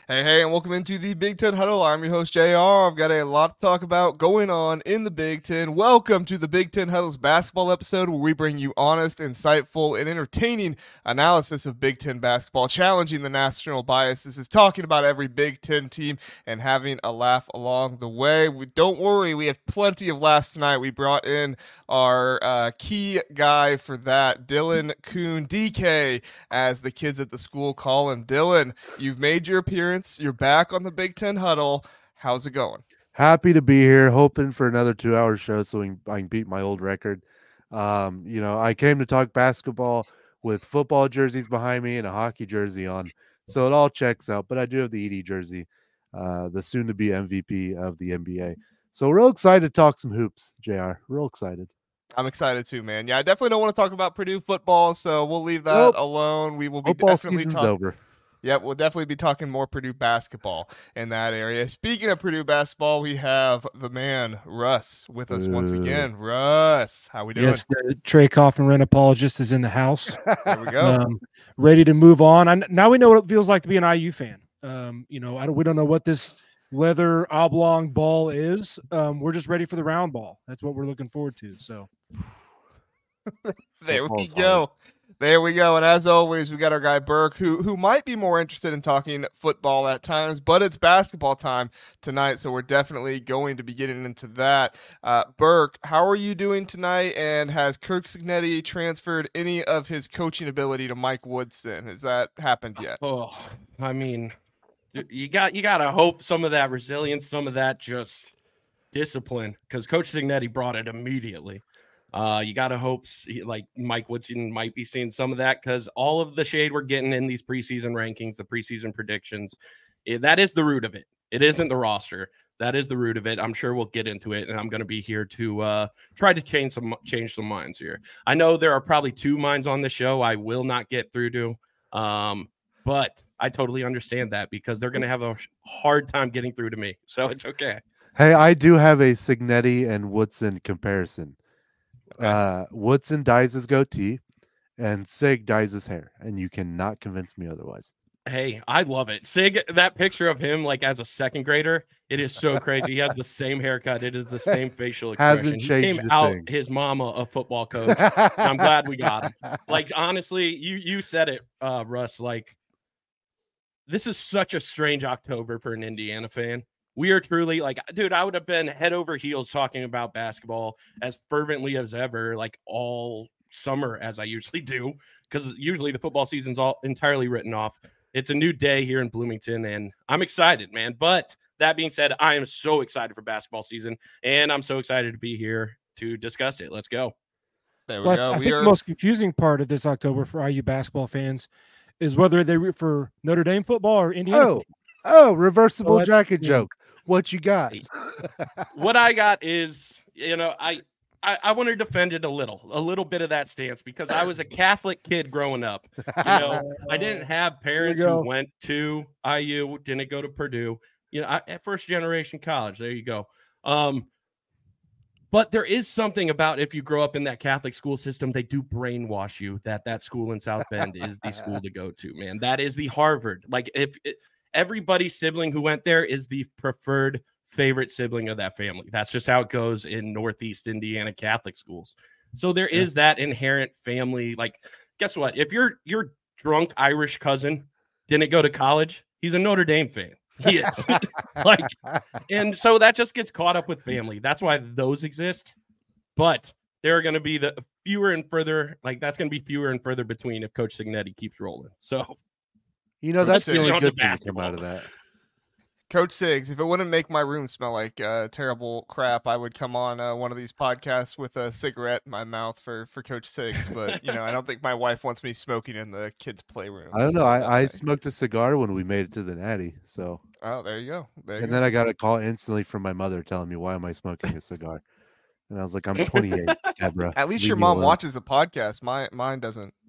Hey, and welcome into the Big Ten Huddle. I'm your host, JR. I've got a lot to talk about going on in the Big Ten. Welcome to the Big Ten Huddle's basketball episode, where we bring you honest, insightful, and entertaining analysis of Big Ten basketball, challenging the national biases, is talking about every Big Ten team and having a laugh along the way. Don't worry, we have plenty of laughs tonight. We brought in our key guy for that, Dylan Kuhn, DK, as the kids at the school call him. Dylan, you've made your appearance. You're back on the Big Ten Huddle. How's it going? Happy to be here, hoping for another 2-hour show so I can beat my old record. I came to talk basketball with football jerseys behind me and a hockey jersey on, so it all checks out. But I do have the Edey jersey, the soon-to-be MVP of the NBA. So real excited to talk some hoops, JR. Real excited. I'm excited too, man. Yeah, I definitely don't want to talk about Purdue football, so we'll leave that alone. We will be football definitely season's over. Yep, we'll definitely be talking more Purdue basketball in that area. Speaking of Purdue basketball, we have the man, Russ, with us once again. Russ, how we doing? Yes, the Trey Coffin rent is in the house. There we go. Ready to move on. Now we know what it feels like to be an IU fan. We don't know what this leather oblong ball is. We're just ready for the round ball. That's what we're looking forward to. So there we go. There we go. And as always, we got our guy Burke, who might be more interested in talking football at times, but it's basketball time tonight, so we're definitely going to be getting into that. Burke, how are you doing tonight? And has Kirk Cignetti transferred any of his coaching ability to Mike Woodson? Has that happened yet? Oh, I mean, you got to hope some of that resilience, some of that just discipline, because Coach Cignetti brought it immediately. You got to hope like Mike Woodson might be seeing some of that, because all of the shade we're getting in these preseason rankings, the preseason predictions, that is the root of it. It isn't the roster. That is the root of it. I'm sure we'll get into it, and I'm going to be here to try to change some minds here. I know there are probably two minds on the show I will not get through to, but I totally understand that, because they're going to have a hard time getting through to me, so it's okay. Hey, I do have a Cignetti and Woodson comparison. Woodson dyes his goatee and Sig dyes his hair, and you cannot convince me otherwise. Hey, I love it. Sig, that picture of him like as a second grader, it is so crazy. He has the same haircut. It is the same facial expression. Hasn't changed. He came out his mama a football coach. I'm glad we got him. Like, honestly, you said it, Russ. Like, this is such a strange October for an Indiana fan. We are truly like, dude, I would have been head over heels talking about basketball as fervently as ever, like all summer, as I usually do, because usually the football season's all entirely written off. It's a new day here in Bloomington, and I'm excited, man. But that being said, I am so excited for basketball season, and I'm so excited to be here to discuss it. Let's go. There we go. I think the most confusing part of this October for IU basketball fans is whether they root for Notre Dame football or Indiana football. Oh, reversible jacket joke. What you got? What I got is, I want to defend it a little bit of that stance, because I was a Catholic kid growing up. I didn't have parents who went to IU, didn't go to Purdue. At first generation college. There you go. But there is something about, if you grow up in that Catholic school system, they do brainwash you that school in South Bend is the school to go to, man. That is the Harvard. Like, everybody's sibling who went there is the preferred favorite sibling of that family. That's just how it goes in Northeast Indiana Catholic schools. So there is that inherent family. Like, guess what? If your drunk Irish cousin didn't go to college, he's a Notre Dame fan. He is. And so that just gets caught up with family. That's why those exist. But there are going to be that's going to be fewer and further between if Coach Cignetti keeps rolling. So, that's the only good thing to come out of that. Coach Siggs, if it wouldn't make my room smell like terrible crap, I would come on one of these podcasts with a cigarette in my mouth for Coach Siggs. But, I don't think my wife wants me smoking in the kids' playroom. I don't know. I smoked a cigar when we made it to the Natty. So. Oh, there you go. Then I got a call instantly from my mother telling me, why am I smoking a cigar? And I was like, I'm 28, Deborah. At least your mom watches the podcast. Mine doesn't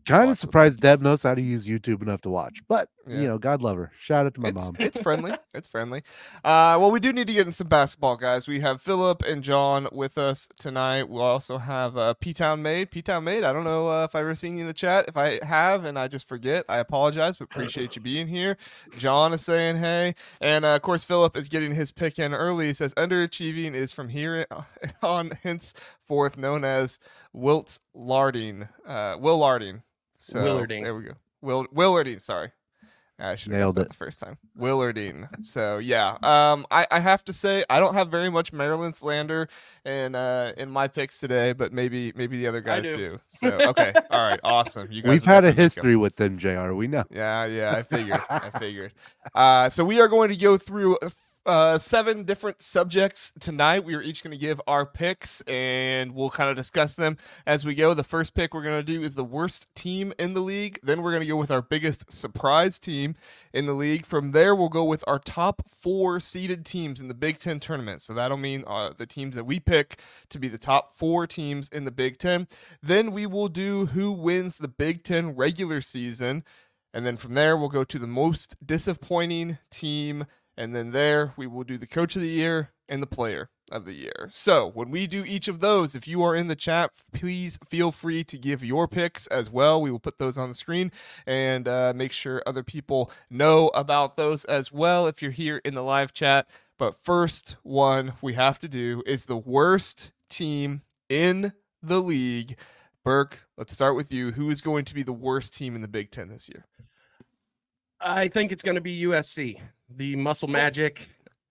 Kind watch of the surprised Deb Vikings. knows how to use YouTube enough to watch, but Yeah. God love her. Shout out to my mom. It's friendly. It's friendly. Well, we do need to get in some basketball, guys. We have Philip and John with us tonight. We'll also have P-Town Made. P-Town Made, I don't know if I've ever seen you in the chat. If I have and I just forget, I apologize, but appreciate you being here. John is saying hey. And, of course, Philip is getting his pick in early. He says, underachieving is from here on henceforth known as Wilt Larding. Will Larding. So, Willarding. There we go. Willarding, sorry. I should have Nailed got that it. the first time. Willarding. So yeah, I have to say I don't have very much Maryland slander in my picks today, but maybe the other guys do. So okay, all right, awesome. You guys We've are had a definitely history with them, JR. We know. yeah, I figured. So we are going to go through 7 different subjects tonight. We are each going to give our picks, and we'll kind of discuss them as we go. The first pick we're going to do is the worst team in the league. Then we're going to go with our biggest surprise team in the league. From there, we'll go with our top 4 seeded teams in the Big Ten tournament. So that'll mean the teams that we pick to be the top 4 teams in the Big Ten. Then we will do who wins the Big Ten regular season. And then from there, we'll go to the most disappointing team. And then there, we will do the coach of the year and the player of the year. So when we do each of those, if you are in the chat, please feel free to give your picks as well. We will put those on the screen and make sure other people know about those as well if you're here in the live chat. But first one we have to do is the worst team in the league. Burke, let's start with you. Who is going to be the worst team in the Big Ten this year? I think it's going to be USC, the Muscle Magic.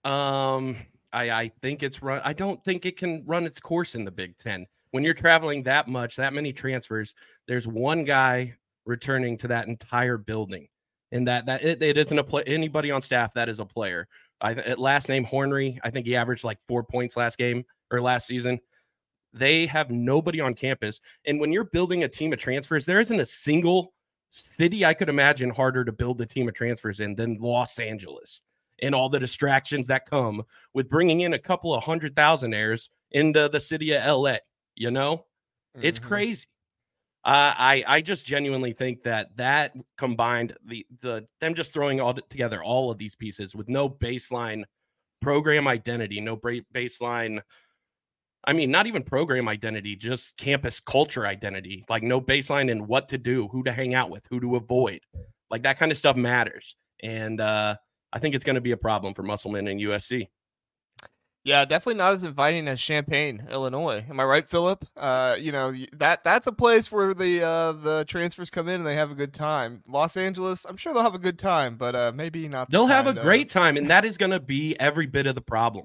I think it's run. I don't think it can run its course in the Big Ten. When you're traveling that much, that many transfers, there's one guy returning to that entire building, and it isn't anybody on staff that is a player. Last name Hornery. I think he averaged like 4 points last season. They have nobody on campus, and when you're building a team of transfers, there isn't a single city I could imagine harder to build a team of transfers in than Los Angeles, and all the distractions that come with bringing in a couple of 100,000-aires into the city of LA. It's crazy. I just genuinely think that combined, them just throwing together all of these pieces with no baseline program identity, no baseline. I mean, not even program identity, just campus culture identity, like no baseline in what to do, who to hang out with, who to avoid. Like that kind of stuff matters. And I think it's going to be a problem for Musselman and USC. Yeah, definitely not as inviting as Champaign, Illinois. Am I right, Philip? That's a place where the transfers come in and they have a good time. Los Angeles, I'm sure they'll have a good time, but maybe not. They'll have a great time, and that is going to be every bit of the problem.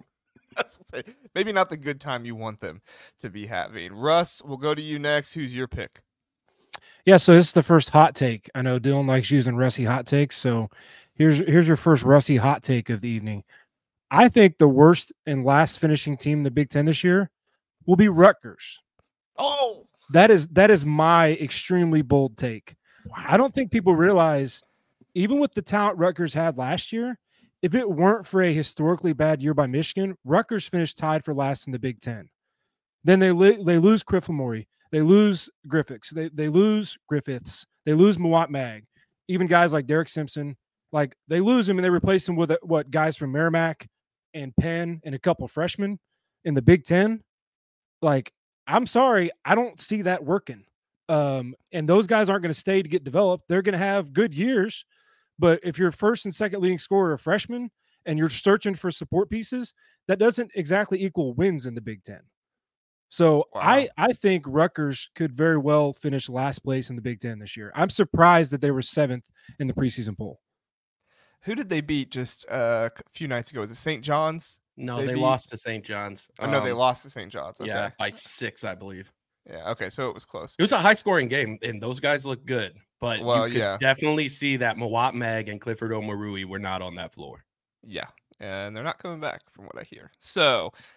Maybe not the good time you want them to be having. Russ, we'll go to you next. Who's your pick? Yeah, so this is the first hot take. I know Dylan likes using Rusty hot takes, so here's your first Rusty hot take of the evening. I think the worst and last finishing team in the Big Ten this year will be Rutgers. Oh, that is my extremely bold take. Wow. I don't think people realize, even with the talent Rutgers had last year, if it weren't for a historically bad year by Michigan, Rutgers finished tied for last in the Big Ten. Then they lose Griffin-Murray. They lose Griffiths. They lose Griffiths. They lose Mawat Mag. Even guys like Derek Simpson, like they lose him and they replace him with guys from Merrimack and Penn and a couple freshmen in the Big Ten. Like, I'm sorry, I don't see that working. And those guys aren't going to stay to get developed. They're going to have good years. But if your first and second leading scorer are freshmen and you're searching for support pieces, that doesn't exactly equal wins in the Big Ten. So wow. I think Rutgers could very well finish last place in the Big Ten this year. I'm surprised that they were 7th in the preseason poll. Who did they beat just a few nights ago? Was it St. John's? No, they lost to St. John's. Oh, no, they lost to St. John's. Okay. Yeah, by 6, I believe. Yeah, okay, so it was close. It was a high-scoring game, and those guys look good. But you could definitely see that Mawat Mag and Clifford Omarui were not on that floor. Yeah, and they're not coming back from what I hear. So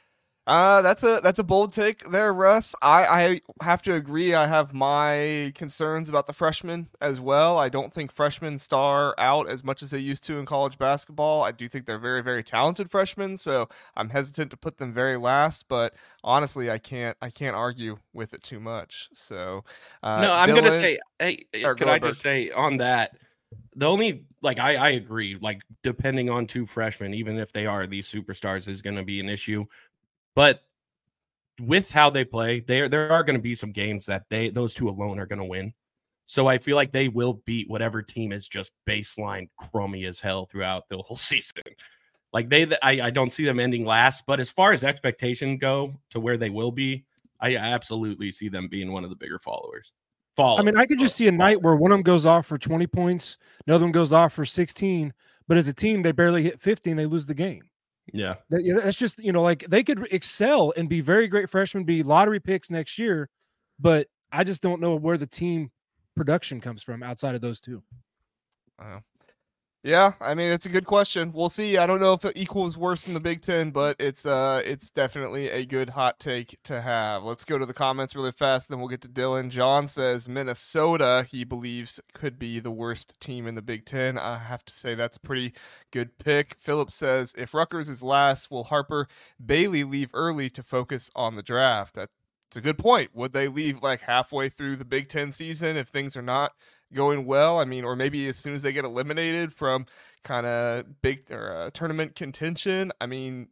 That's a bold take there, Russ. I have to agree. I have my concerns about the freshmen as well. I don't think freshmen star out as much as they used to in college basketball. I do think they're very, very talented freshmen, so I'm hesitant to put them very last. But honestly, I can't argue with it too much. So no, I'm Dylan, gonna say, hey, or could go I ahead, just say on that? The only I agree, like depending on two freshmen, even if they are these superstars, is going to be an issue. But with how they play, there are going to be some games that those two alone are going to win. So I feel like they will beat whatever team is just baseline crummy as hell throughout the whole season. Like I don't see them ending last, but as far as expectation go to where they will be, I absolutely see them being one of the bigger followers. I mean, I could just see a night where one of them goes off for 20 points, another one goes off for 16, but as a team, they barely hit 50 and they lose the game. Yeah. That's just, like they could excel and be very great freshmen, be lottery picks next year, but I just don't know where the team production comes from outside of those two. Yeah, I mean, it's a good question. We'll see. I don't know if it equals worse in the Big Ten, but it's definitely a good hot take to have. Let's go to the comments really fast, then we'll get to Dylan. John says Minnesota, he believes, could be the worst team in the Big Ten. I have to say that's a pretty good pick. Philip says, if Rutgers is last, will Harper Bailey leave early to focus on the draft? That's a good point. Would they leave like halfway through the Big Ten season if things are not going well? I mean, or maybe as soon as they get eliminated from kind of big or tournament contention. I mean,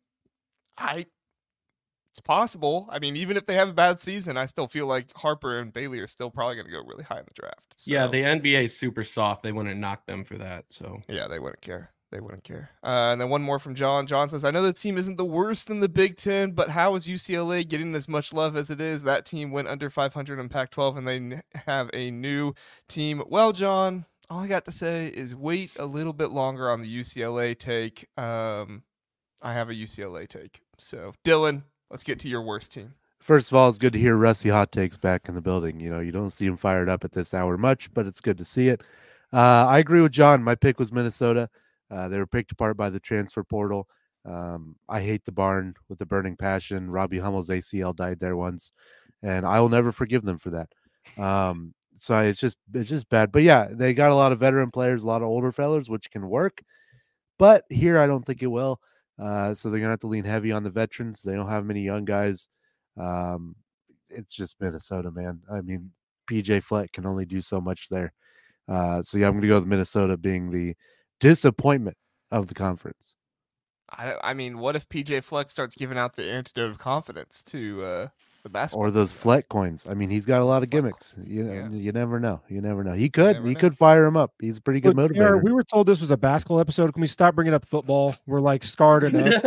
it's possible. I mean, even if they have a bad season, I still feel like Harper and Bailey are still probably going to go really high in the draft. So, yeah, the NBA is super soft. They wouldn't knock them for that. So yeah, they wouldn't care. They wouldn't care. And then one more from John. John says, I know the team isn't the worst in the Big Ten, but how is UCLA getting as much love as it is? That team went under 500 in Pac-12, and they have a new team. Well, John, all I got to say is wait a little bit longer on the UCLA take. I have a UCLA take. So, Dylan, let's get to your worst team. First of all, it's good to hear Rusty Hot Takes back in the building. You don't see him fired up at this hour much, but it's good to see it. I agree with John. My pick was Minnesota. They were picked apart by the transfer portal. I hate the barn with a burning passion. Robbie Hummel's ACL died there once, and I will never forgive them for that. So it's just bad. But yeah, they got a lot of veteran players, a lot of older fellas, which can work. But here, I don't think it will. So they're gonna have to lean heavy on the veterans. They don't have many young guys. It's just Minnesota, man. I mean, PJ Fleck can only do so much there. So yeah, I'm gonna go with Minnesota being the disappointment of the conference. I mean, what if PJ Fleck starts giving out the antidote of confidence to the basketball? Or those Fleck coins. I mean, he's got a lot of gimmicks. You never know. You never know. He could fire him up. He's a pretty good motivator. We were told this was a basketball episode. Can we stop bringing up football? We're like scarred enough.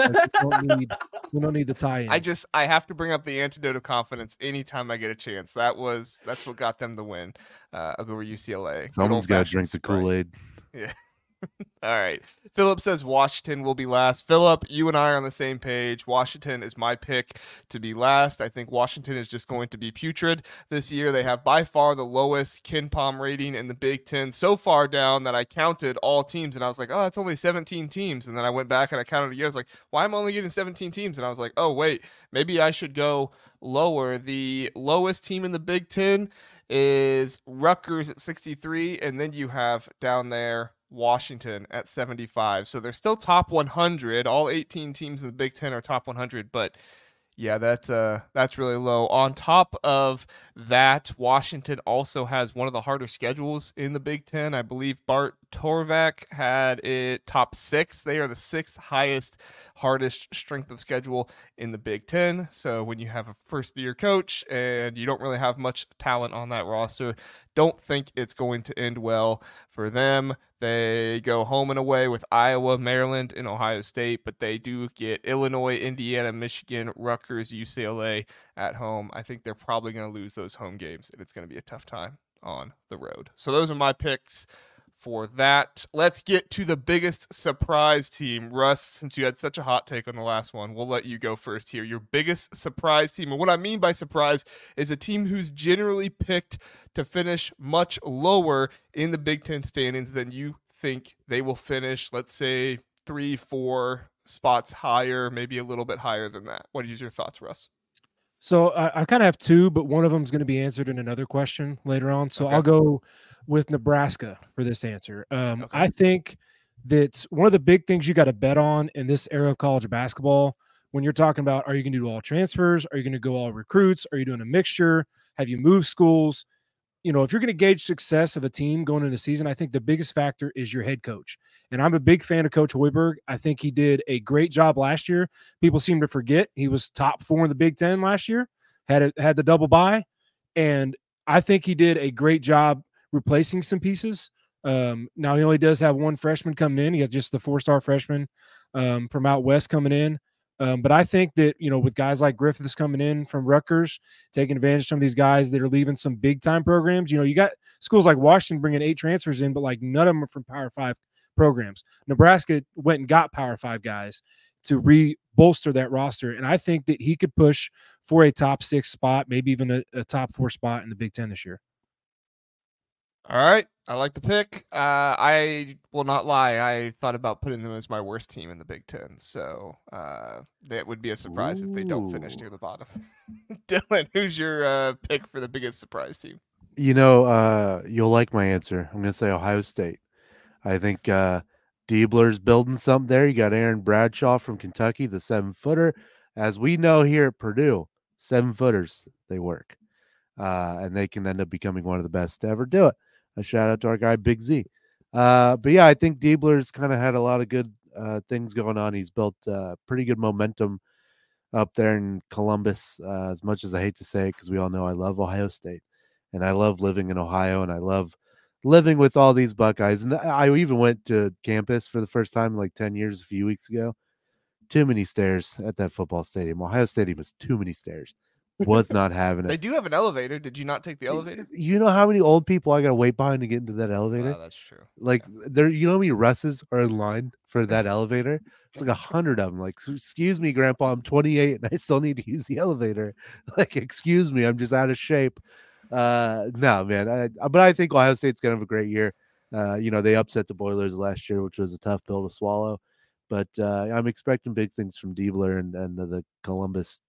We don't need the tie-ins. I have to bring up the antidote of confidence anytime I get a chance. That's what got them the win over UCLA. Someone's got to drink the Kool-Aid. Yeah. All right. Philip says Washington will be last. Philip, you and I are on the same page. Washington is my pick to be last. I think Washington is just going to be putrid this year. They have by far the lowest KenPom rating in the Big Ten, so far down that I counted all teams, and I was like, oh, that's only 17 teams. And then I went back and I counted again. I was like, why am I only getting 17 teams? And I was like, oh, wait, maybe I should go lower. The lowest team in the Big Ten is Rutgers at 63, and then you have down there Washington at 75. So they're still top 100. All 18 teams in the Big Ten are top 100, but yeah, that's really low. On top of that, Washington also has one of the harder schedules in the Big Ten. I believe Bart Torvak had it top 6. They are the 6th highest, hardest strength of schedule in the Big Ten. So when you have a first-year coach and you don't really have much talent on that roster, don't think it's going to end well for them. They go home and away with Iowa, Maryland, and Ohio State, but they do get Illinois, Indiana, Michigan, Rutgers, UCLA at home. I think they're probably going to lose those home games, and it's going to be a tough time on the road. So those are my picks for that. Let's get to the biggest surprise team. Russ, since you had such a hot take on the last one, we'll let you go first here. Your biggest surprise team, and what I mean by surprise is a team who's generally picked to finish much lower in the Big Ten standings than you think they will finish, let's say 3, 4, spots higher, maybe a little bit higher than that. What are your thoughts, Russ? So I kind of have two, but one of them is going to be answered in another question later on. So Okay. I'll go with Nebraska for this answer. Okay. I think that one of the big things you got to bet on in this era of college basketball, when you're talking about, are you going to do all transfers? Are you going to go all recruits? Are you doing a mixture? Have you moved schools? You know, if you're going to gauge success of a team going into the season, I think the biggest factor is your head coach. And I'm a big fan of Coach Hoiberg. I think he did a great job last year. People seem to forget he was top 4 in the Big Ten last year, had the double bye. And I think he did a great job replacing some pieces. Now he only does have one freshman coming in. He has just the 4-star freshman from out west coming in. But I think that, you know, with guys like Griffiths coming in from Rutgers, taking advantage of some of these guys that are leaving some big time programs, you know, you got schools like Washington bringing 8 transfers in, but like none of them are from Power 5 programs. Nebraska went and got Power 5 guys to bolster that roster. And I think that he could push for a top 6 spot, maybe even a top 4 spot in the Big Ten this year. All right. I like the pick. I will not lie. I thought about putting them as my worst team in the Big Ten. So that would be a surprise if they don't finish near the bottom. Dylan, who's your pick for the biggest surprise team? You know, you'll like my answer. I'm going to say Ohio State. I think Diebler's building something there. You got Aaron Bradshaw from Kentucky, the 7-footer. As we know here at Purdue, 7-footers, they work. And they can end up becoming one of the best to ever do it. A shout out to our guy, Big Z. But yeah, I think Diebler's kind of had a lot of good things going on. He's built pretty good momentum up there in Columbus, as much as I hate to say it, because we all know I love Ohio State. And I love living in Ohio, and I love living with all these Buckeyes. And I even went to campus for the first time in like 10 years a few weeks ago. Too many stairs at that football stadium. Ohio Stadium was too many stairs. Was not having it. They do have an elevator. Did you not take the elevator? You know how many old people I got to wait behind to get into that elevator? Oh, that's true. Like, there, you know how many Russes are in line for that elevator? It's like 100 of them. Like, excuse me, Grandpa, I'm 28 and I still need to use the elevator. Like, excuse me, I'm just out of shape. No, man. But I think Ohio State's going to have a great year. You know, they upset the Boilers last year, which was a tough pill to swallow. But I'm expecting big things from Diebler and the Columbus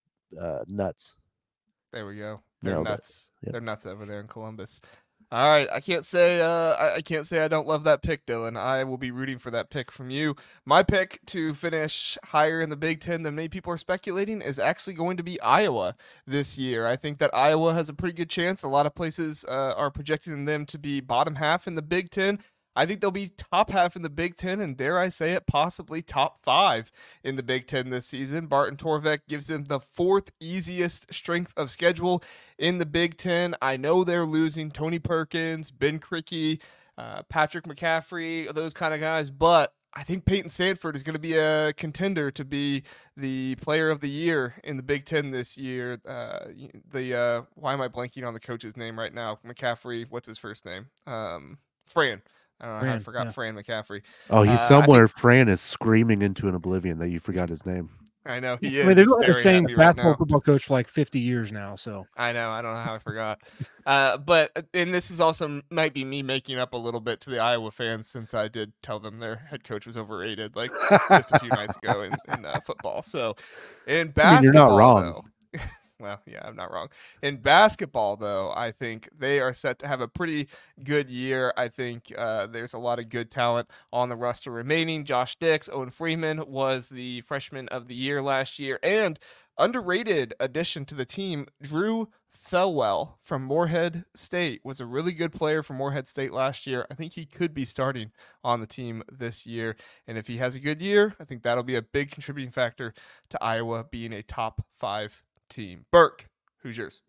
Nuts. There we go. They're Nailed it. nuts. Yep. They're nuts over there in Columbus. All right, I can't say I don't love that pick, Dylan. I will be rooting for that pick from you. My pick to finish higher in the Big Ten than many people are speculating is actually going to be Iowa this year. I think that Iowa has a pretty good chance. A lot of places are projecting them to be bottom half in the Big Ten. I think they'll be top half in the Big Ten, and dare I say it, possibly top 5 in the Big Ten this season. Barton Torvik gives them the 4th easiest strength of schedule in the Big Ten. I know they're losing Tony Perkins, Ben Krikke, Patrick McCaffrey, those kind of guys, but I think Peyton Sandford is going to be a contender to be the player of the year in the Big Ten this year. Why am I blanking on the coach's name right now? McCaffrey, what's his first name? Fran. I don't know how I forgot Fran McCaffrey. Oh, he's somewhere. Fran is screaming into an oblivion that you forgot his name. I know he is. I mean, they've been the same basketball right football coach for like 50 years now. So I know. I don't know how I forgot. And this is also might be me making up a little bit to the Iowa fans, since I did tell them their head coach was overrated, like just a few nights ago in football. So in basketball, you're not wrong. Though, well, yeah, I'm not wrong. In basketball, though, I think they are set to have a pretty good year. I think there's a lot of good talent on the roster remaining. Josh Dix, Owen Freeman was the freshman of the year last year, and underrated addition to the team, Drew Thelwell from Morehead State was a really good player for Morehead State last year. I think he could be starting on the team this year, and if he has a good year, I think that'll be a big contributing factor to Iowa being a top 5 team. Burke, who's yours?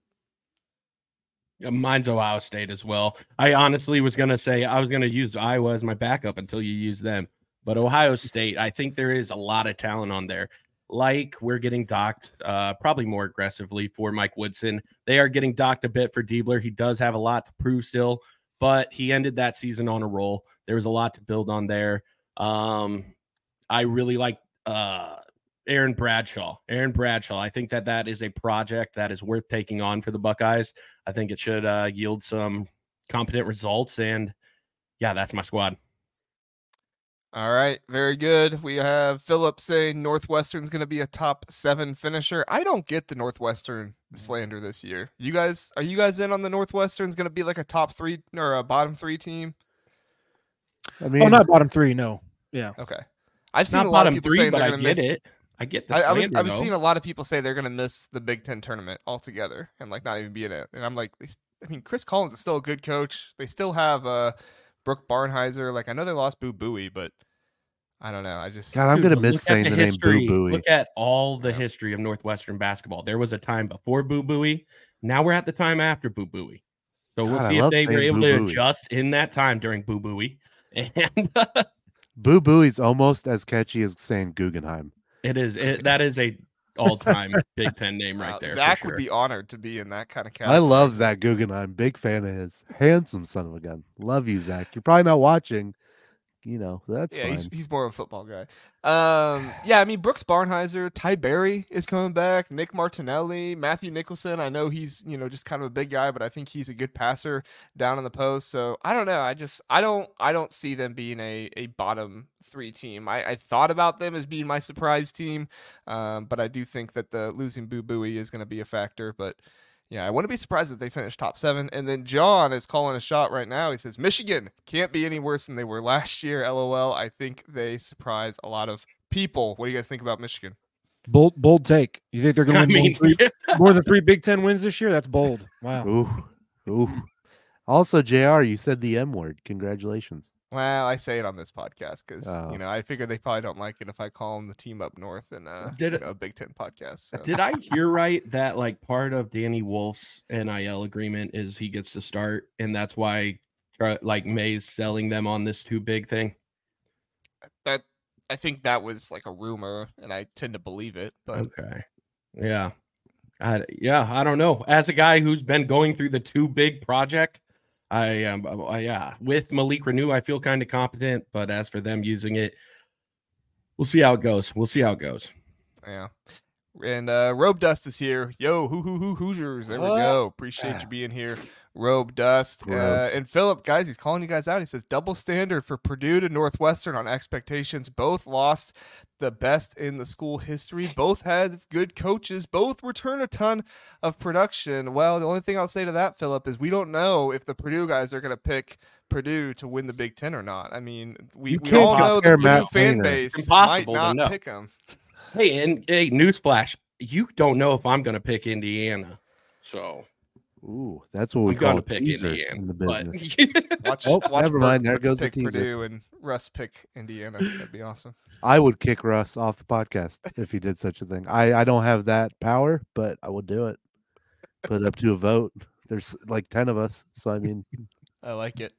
Mine's Ohio State as well. I honestly was going to say I was going to use Iowa as my backup until you use them. But Ohio State, I think there is a lot of talent on there. Like we're getting docked probably more aggressively for Mike Woodson. They are getting docked a bit for Diebler. He does have a lot to prove still, but he ended that season on a roll. There was a lot to build on there. I really like Aaron Bradshaw. I think that is a project that is worth taking on for the Buckeyes. I think it should yield some competent results. And yeah, that's my squad. All right, very good. We have Philip saying Northwestern's going to be a top 7 finisher. I don't get the Northwestern slander this year. Are you guys in on the Northwestern's going to be like a top 3 or a bottom 3 team? I mean, Oh, not bottom 3. No. Yeah. Okay. I've seen Not a lot of bottom people 3, saying but they're I going to get miss it. I get the I was slander, though. seeing a lot of people say they're going to miss the Big Ten tournament altogether and like not even be in it. And I'm like, Chris Collins is still a good coach. They still have Brooke Barnheiser. Like I know they lost Boo Buie, but I don't know. God, I'm gonna Dude, miss look at saying the name history. Boo Buie. Look at all the Yeah. history of Northwestern basketball. There was a time before Boo Buie. Now we're at the time after Boo Buie. So we'll God, I see if love they were saying able Boo to Buie. adjust in that time during Boo Buie. And Boo Buie's almost as catchy as saying Guggenheim. that is a all-time Big Ten name right there. Zach for sure. would be honored to be in that kind of I category. love Zach Guggenheim. Big fan of his. Handsome son of a gun. Love you, Zach. You're probably not watching. That's Yeah, fine. he's more of a football guy. Yeah, I mean Brooks Barnheiser, Ty Berry is coming back, Nick Martinelli, Matthew Nicholson. I know he's just kind of a big guy, but I think he's a good passer down in the post. So I don't know. I don't see them being a bottom 3 team. I thought about them as being my surprise team, but I do think that the losing Boo Buie is going to be a factor. But yeah, I wouldn't be surprised if they finish top 7. And then John is calling a shot right now. He says, Michigan can't be any worse than they were last year. LOL. I think they surprise a lot of people. What do you guys think about Michigan? Bold take. You think they're going to win more than 3 Big Ten wins this year? That's bold. Wow. Ooh. Also, JR, you said the M word. Congratulations. Well, I say it on this podcast because Oh. I figure they probably don't like it if I call them the team up north in a Big Ten podcast. So. Did I hear right that like part of Danny Wolf's NIL agreement is he gets to start, and that's why like May's selling them on this too big thing? I think that was like a rumor, and I tend to believe it. But okay, yeah, I don't know. As a guy who's been going through the too big project, with Malik Renew, I feel kind of competent, but as for them using it, we'll see how it goes. Yeah. And Robe Dust is here. Yo, Hoosiers. There we go. Appreciate you being here, Robe Dust. And Philip, guys, he's calling you guys out. He says double standard for Purdue to Northwestern on expectations. Both lost the best in the school history. Both had good coaches. Both return a ton of production. Well, the only thing I'll say to that, Philip, is we don't know if the Purdue guys are going to pick Purdue to win the Big Ten or not. I mean, we all know the Purdue fan base might not pick them. Hey, newsflash, you don't know if I'm going to pick Indiana. So, ooh, that's what we call a teaser in the business. Watch never mind. There goes the pick teaser. Purdue and Russ pick Indiana. That'd be awesome. I would kick Russ off the podcast if he did such a thing. I don't have that power, but I would do it. Put it up to a vote. There's like 10 of us, so I mean, I like it.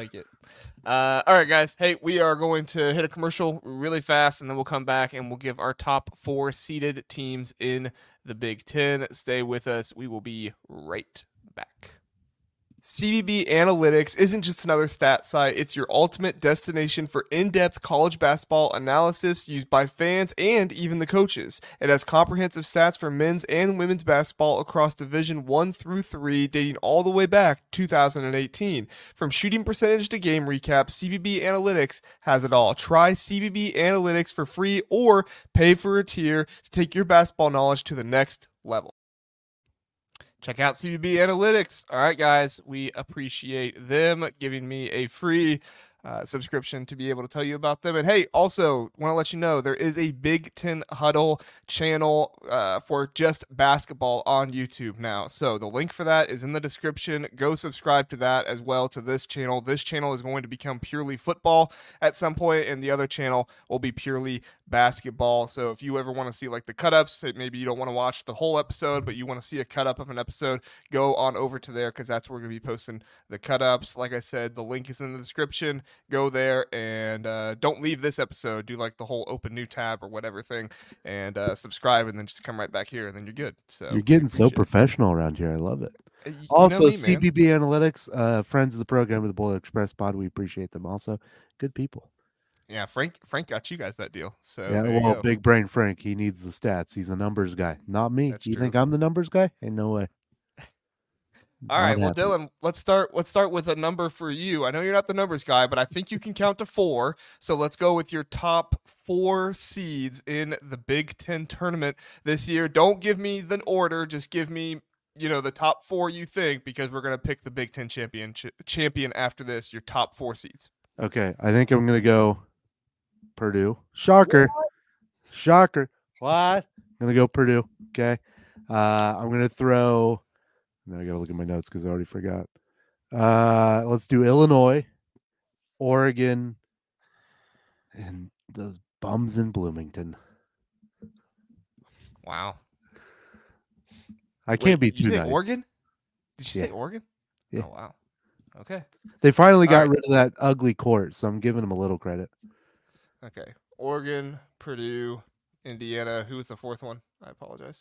All right, guys. Hey, we are going to hit a commercial really fast, and then we'll come back and we'll give our top 4 seeded teams in the Big Ten. Stay with us. We will be right back. CBB Analytics isn't just another stat site. It's your ultimate destination for in-depth college basketball analysis used by fans and even the coaches. It has comprehensive stats for men's and women's basketball across Division 1 through 3, dating all the way back to 2018. From shooting percentage to game recap, CBB Analytics has it all. Try CBB Analytics for free or pay for a tier to take your basketball knowledge to the next level. Check out CBB Analytics. All right, guys, we appreciate them giving me a free subscription to be able to tell you about them. And hey, also want to let you know there is a Big Ten Huddle channel for just basketball on YouTube now. So the link for that is in the description. Go subscribe to that as well to this channel. This channel is going to become purely football at some point, and the other channel will be purely basketball. So if you ever want to see like the cut-ups, maybe you don't want to watch the whole episode, but you want to see a cut-up of an episode, go on over to there because that's where we're going to be posting the cut-ups. Like I said, the link is in the description. Go there and don't leave this episode. Do like the whole open new tab or whatever thing and subscribe, and then just come right back here, and then you're good. So you're getting so professional around here. I love it. Also, CBB Analytics, friends of the program of the Boiler Express Pod, we appreciate them. Also, good people. Yeah, Frank got you guys that deal. So yeah, well, big brain Frank, he needs the stats. He's a numbers guy, not me. That's you true. think I'm the numbers guy? Ain't no way. All Not right, well, happening. Dylan, let's start with a number for you. I know you're not the numbers guy, but I think you can count to 4. So let's go with your top 4 seeds in the Big Ten tournament this year. Don't give me the order; just give me, the top 4 you think, because we're gonna pick the Big Ten champion after this. Your top 4 seeds. Okay, I think I'm gonna go Purdue. Shocker. Shocker. What? I'm gonna go Purdue. Okay. I'm gonna throw. Now I gotta look at my notes because I already forgot. Let's do Illinois, Oregon, and those bums in Bloomington. Wow. I can't be Did you too say nice. Oregon? Did you Yeah. say Oregon? Yeah. Oh wow. Okay. They finally All got right. rid of that ugly court, so I'm giving them a little credit. Okay. Oregon, Purdue, Indiana. Who was the 4th one? I apologize.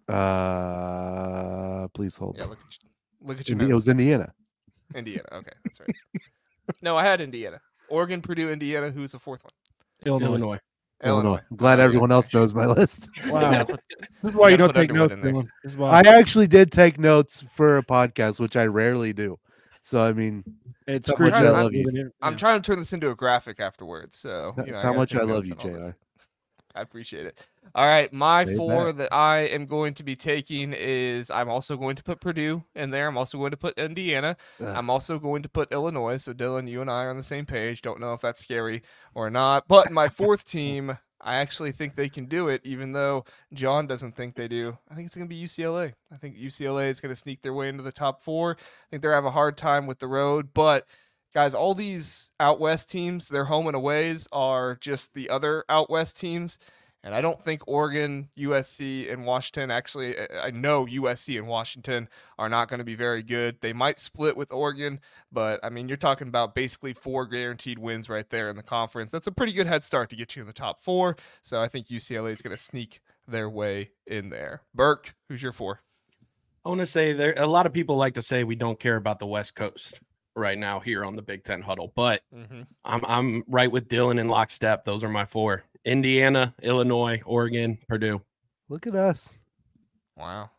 Please hold. Yeah, look at your It was notes. Indiana. Indiana. Okay, that's right. No, I had Indiana. Oregon, Purdue, Indiana. Who's the 4th one? Illinois. Illinois. I'm glad Oh, yeah. everyone else knows my list. Wow. This is why you gotta don't put take Underwood notes, in there. Dylan. This is why. I actually did take notes for a podcast, which I rarely do. So I mean, It's how screwed much you I up love you. more than it- I'm yeah. trying to turn this into a graphic afterwards. So that's I how gotta much take I love notes you, on all this. JR. I appreciate it. All right, my Say it 4 back. that I am going to be taking is I'm also going to put Purdue in there. I'm also going to put Indiana. Ugh. I'm also going to put Illinois. So Dylan, you and I are on the same page. Don't know if that's scary or not. But my 4th team, I actually think they can do it, even though John doesn't think they do. I think it's going to be UCLA. I think UCLA is going to sneak their way into the top 4. I think they're have a hard time with the road, but guys, all these out west teams, their home and aways are just the other out west teams. And I don't think Oregon, USC, and Washington, actually, I know USC and Washington are not going to be very good. They might split with Oregon, but I mean, you're talking about basically 4 guaranteed wins right there in the conference. That's a pretty good head start to get you in the top 4. So I think UCLA is going to sneak their way in there. Burke, who's your 4? I want to say there a lot of people like to say we don't care about the West Coast right now here on the Big Ten Huddle, but I'm right with Dylan in lockstep. Those are my 4: Indiana, Illinois, Oregon, Purdue. Look at us. Wow.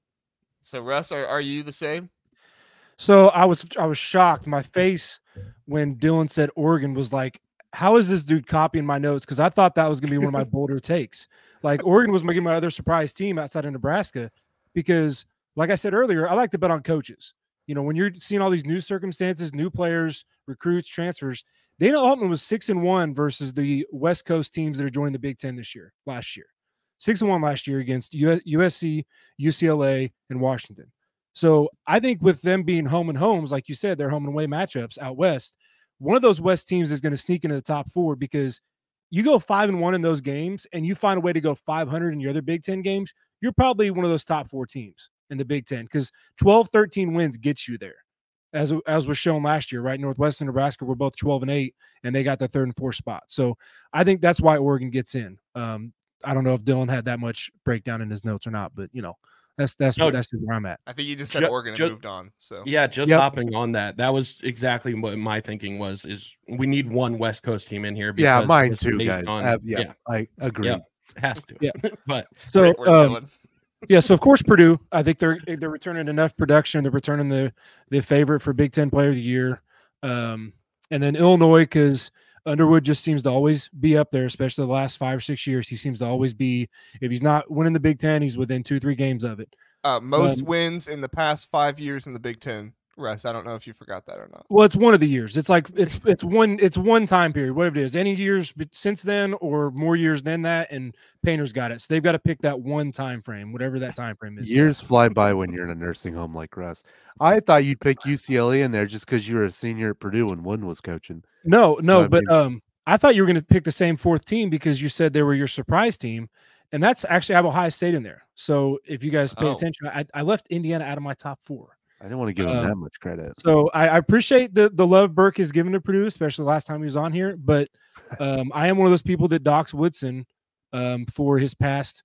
So Russ, are you the same? So I was shocked. My face when Dylan said Oregon was like, how is this dude copying my notes? Because I thought that was going to be one of my bolder takes. Like Oregon was making my other surprise team outside of Nebraska because, like I said earlier, I like to bet on coaches. You know, when you're seeing all these new circumstances, new players, recruits, transfers, Dana Altman was 6-1 versus the West Coast teams that are joining the Big Ten last year. 6-1 last year against USC, UCLA, and Washington. So I think with them being home and homes, like you said, they're home and away matchups out west. One of those West teams is going to sneak into the top 4 because you go 5-1 in those games and you find a way to go 500 in your other Big Ten games, you're probably one of those top 4 teams in the Big Ten because 12, 13 wins gets you there. As was shown last year, right? Northwestern and Nebraska were both 12-8, and they got the 3rd and 4th spot. So I think that's why Oregon gets in. I don't know if Dylan had that much breakdown in his notes or not, but that's just where I'm at. I think you just said Oregon and moved on. So yeah, just hopping on that. That was exactly what my thinking was. Is we need one West Coast team in here. Yeah, Because mine just too, based guys. on- I agree. yeah, it has to. Yeah. But So Great work, Dylan. yeah, so of course Purdue. I think they're returning enough production. They're returning the favorite for Big Ten Player of the Year, and then Illinois because Underwood just seems to always be up there, especially the last 5 or 6 years. He seems to always be. If he's not winning the Big Ten, he's within 2-3 games of it. Most wins in the past 5 years in the Big Ten. Russ, I don't know if you forgot that or not. Well, it's one of the years. It's like it's one time period, whatever it is. Any years since then or more years than that, and Painter's got it. So they've got to pick that one time frame, whatever that time frame is. Years fly by when you're in a nursing home like Russ. I thought you'd pick UCLA in there just because you were a senior at Purdue and Wood was coaching. No, I but mean- I thought you were going to pick the same 4th team because you said they were your surprise team, and that's actually I have Ohio State in there. So if you guys pay attention, I left Indiana out of my top 4. I didn't want to give him that much credit. So I appreciate the love Burke has given to Purdue, especially the last time he was on here. But I am one of those people that docks Woodson for his past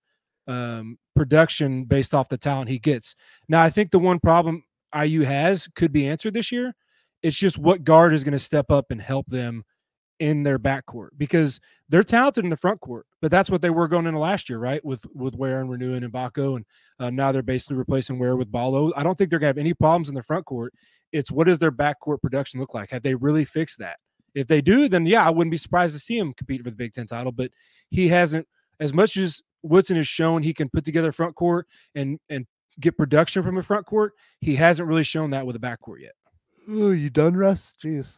production based off the talent he gets. Now, I think the one problem IU has could be answered this year. It's just what guard is going to step up and help them in their backcourt because they're talented in the front court, but that's what they were going into last year, right? With Ware and Renew and Ibaka, and now they're basically replacing Ware with Ballo. I don't think they're going to have any problems in the front court. It's what does their backcourt production look like? Have they really fixed that? If they do, then yeah, I wouldn't be surprised to see him compete for the Big Ten title, but he hasn't, as much as Woodson has shown he can put together a front court and get production from a front court, he hasn't really shown that with a backcourt yet. Oh, you done, Russ? Jeez.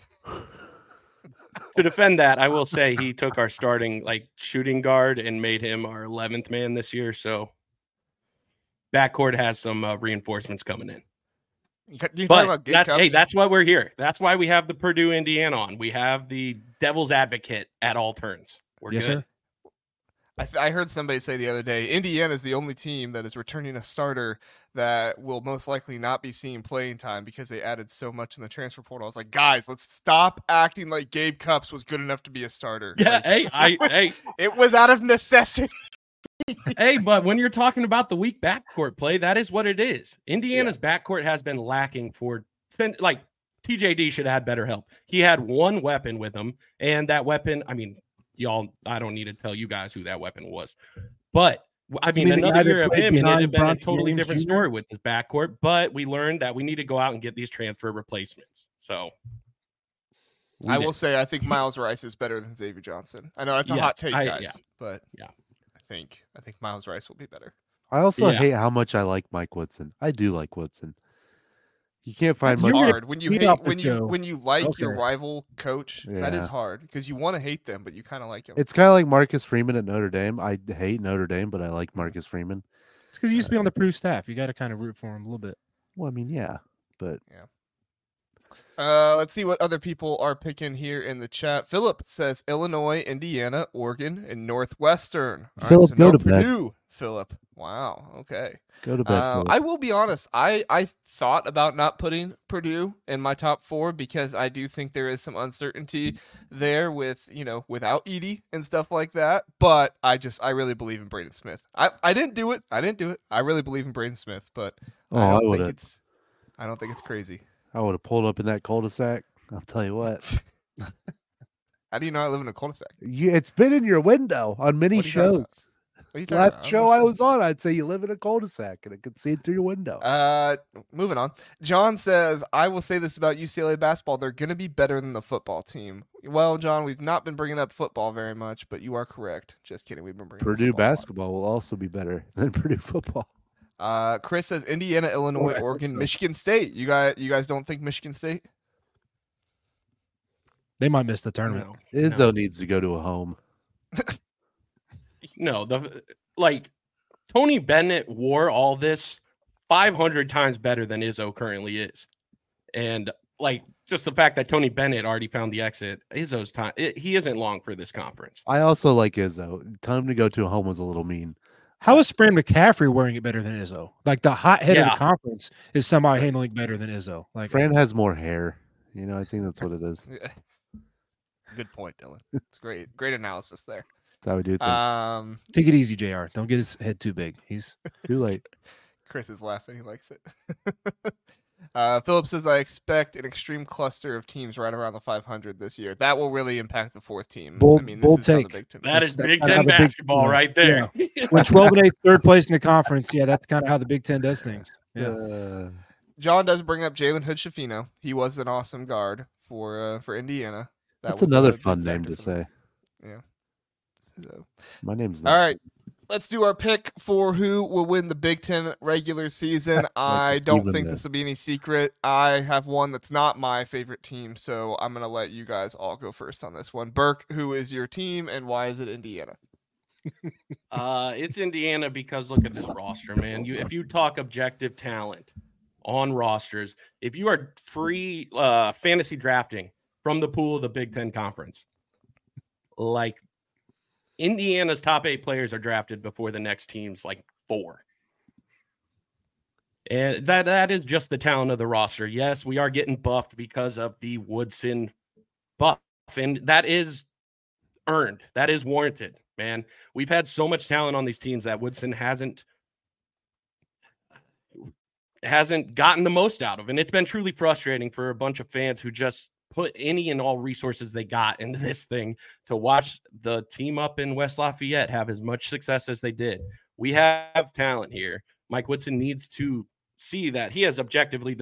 To defend that, I will say he took our starting shooting guard and made him our 11th man this year. So backcourt has some reinforcements coming in. You're talking about Gig Cups? That's why we're here. That's why we have the Purdue Indiana on. We have the devil's advocate at all turns. We're Yes, good. sir. I heard somebody say the other day, Indiana is the only team that is returning a starter that will most likely not be seeing playing time because they added so much in the transfer portal. I was like, guys, let's stop acting like Gabe Cups was good enough to be a starter. Yeah, Like, it was out of necessity. Hey, but when you're talking about the weak backcourt play, that is what it is. Indiana's backcourt has been lacking since TJD should have had better help. He had one weapon with him, and that weapon, I mean, I don't need to tell you guys who that weapon was. But I mean, another year of him, and it'd have been a totally different story with his backcourt. But we learned that we need to go out and get these transfer replacements. So I will say, I think Miles Rice is better than Xavier Johnson. I know that's a hot take, guys, but I think Miles Rice will be better. I also hate how much I like Mike Woodson. I do like Woodson. You can't find That's much hard when you hate when you like Okay. your rival coach. That is Yeah. hard because you want to hate them, but you kind of like him. It's kind of like Marcus Freeman at Notre Dame. I hate Notre Dame, but I like Marcus Freeman. It's because he used to be on the Purdue staff. You got to kind of root for him a little bit. Well, I mean, yeah, but Let's see what other people are picking here in the chat. Philip says Illinois, Indiana, Oregon, and Northwestern. All Philip, right, so go no to bed. Purdue. Philip. Wow. Okay. go to bed. Philip. I will be honest. I thought about not putting Purdue in my top 4 because I do think there is some uncertainty there with without Edey and stuff like that. But I really believe in Braden Smith. I didn't do it. I really believe in Braden Smith, but I don't think it's crazy. I would have pulled up in that cul-de-sac. I'll tell you what. How do you know I live in a cul-de-sac? It's been in your window on many What are you talking about? shows. What are you talking Last about? show I was on, I'd say you live in a cul-de-sac and I could see it through your window. Moving on. John says, I will say this about UCLA basketball. They're going to be better than the football team. Well, John, we've not been bringing up football very much, but you are correct. Just kidding. We've been bringing up Purdue football a lot. basketball will also be better than Purdue football. Chris says Indiana, Illinois, I hope Oregon, so. Michigan State. You guys don't think Michigan State? They might miss the tournament. Izzo needs to go to a home. No, Tony Bennett wore all this 500 times better than Izzo currently is. And just the fact that Tony Bennett already found the exit, Izzo's time, he isn't long for this conference. I also like Izzo. Time to go to a home was a little mean. How is Fran McCaffrey wearing it better than Izzo? Like the hot head of Yeah. the conference is somehow handling better than Izzo. Like Fran has more hair. I think that's what it is. Good point, Dylan. It's great. Great analysis there. That's how we do things. take it easy, JR. Don't get his head too big. He's Too late. Chris is laughing. He likes it. Philip says, I expect an extreme cluster of teams right around the 500 this year. That will really impact the 4th team. Bold- I mean, bold this is how the take. Big Ten That works. is That's Big kinda Ten how the Big- basketball yeah. right there. when 12 and 8 third place in the conference. Yeah, that's kind of how the Big Ten does things. Yeah. John does bring up Jalen Hood-Schifino. He was an awesome guard for Indiana. That's was another a big fun name factor to for them. say. Yeah. So, My name's all right. Let's do our pick for who will win the Big Ten regular season. I don't even think then. this will be any secret. I have one that's not my favorite team, so I'm going to let you guys all go first on this one. Burke, who is your team and why is it Indiana? It's Indiana because look at this roster, man. If you talk objective talent on rosters, if you are free fantasy drafting from the pool of the Big Ten Conference, Indiana's top 8 players are drafted before the next team's 4. And that is just the talent of the roster. Yes, we are getting buffed because of the Woodson buff, and that is earned. That is warranted, man. We've had so much talent on these teams that Woodson hasn't gotten the most out of, and it's been truly frustrating for a bunch of fans who just put any and all resources they got into this thing to watch the team up in West Lafayette have as much success as they did. We have talent here. Mike Woodson needs to see that he has objectively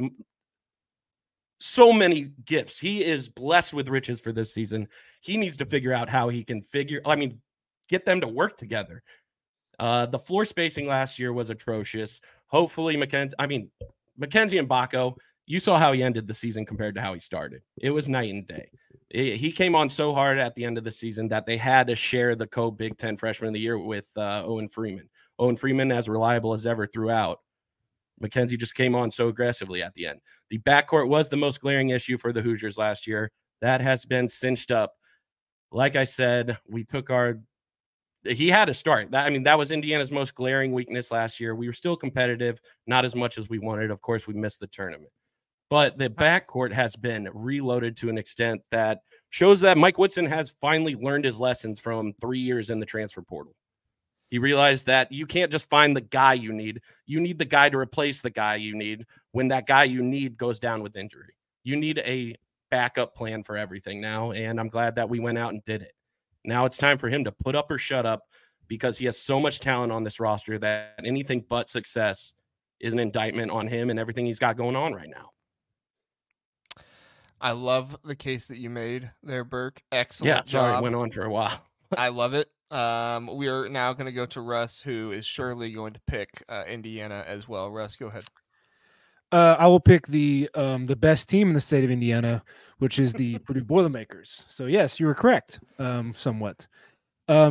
so many gifts. He is blessed with riches for this season. He needs to figure out how he can get them to work together. The floor spacing last year was atrocious. Hopefully Mackenzie and Baco, you saw how he ended the season compared to how he started. It was night and day. He came on so hard at the end of the season that they had to share the co-Big Ten Freshman of the Year with Owen Freeman. Owen Freeman, as reliable as ever throughout. Mackenzie just came on so aggressively at the end. The backcourt was the most glaring issue for the Hoosiers last year. That has been cinched up. Like I said, he had to start. That was Indiana's most glaring weakness last year. We were still competitive, not as much as we wanted. Of course, we missed the tournament. But the backcourt has been reloaded to an extent that shows that Mike Woodson has finally learned his lessons from 3 years in the transfer portal. He realized that you can't just find the guy you need. You need the guy to replace the guy you need when that guy you need goes down with injury. You need a backup plan for everything now, and I'm glad that we went out and did it. Now it's time for him to put up or shut up because he has so much talent on this roster that anything but success is an indictment on him and everything he's got going on right now. I love the case that you made there, Burke. Excellent job. It went on for a while. I love it. We are now going to go to Russ, who is surely going to pick Indiana as well. Russ, go ahead. I will pick the best team in the state of Indiana, which is the Purdue Boilermakers. So yes, you were correct, somewhat. I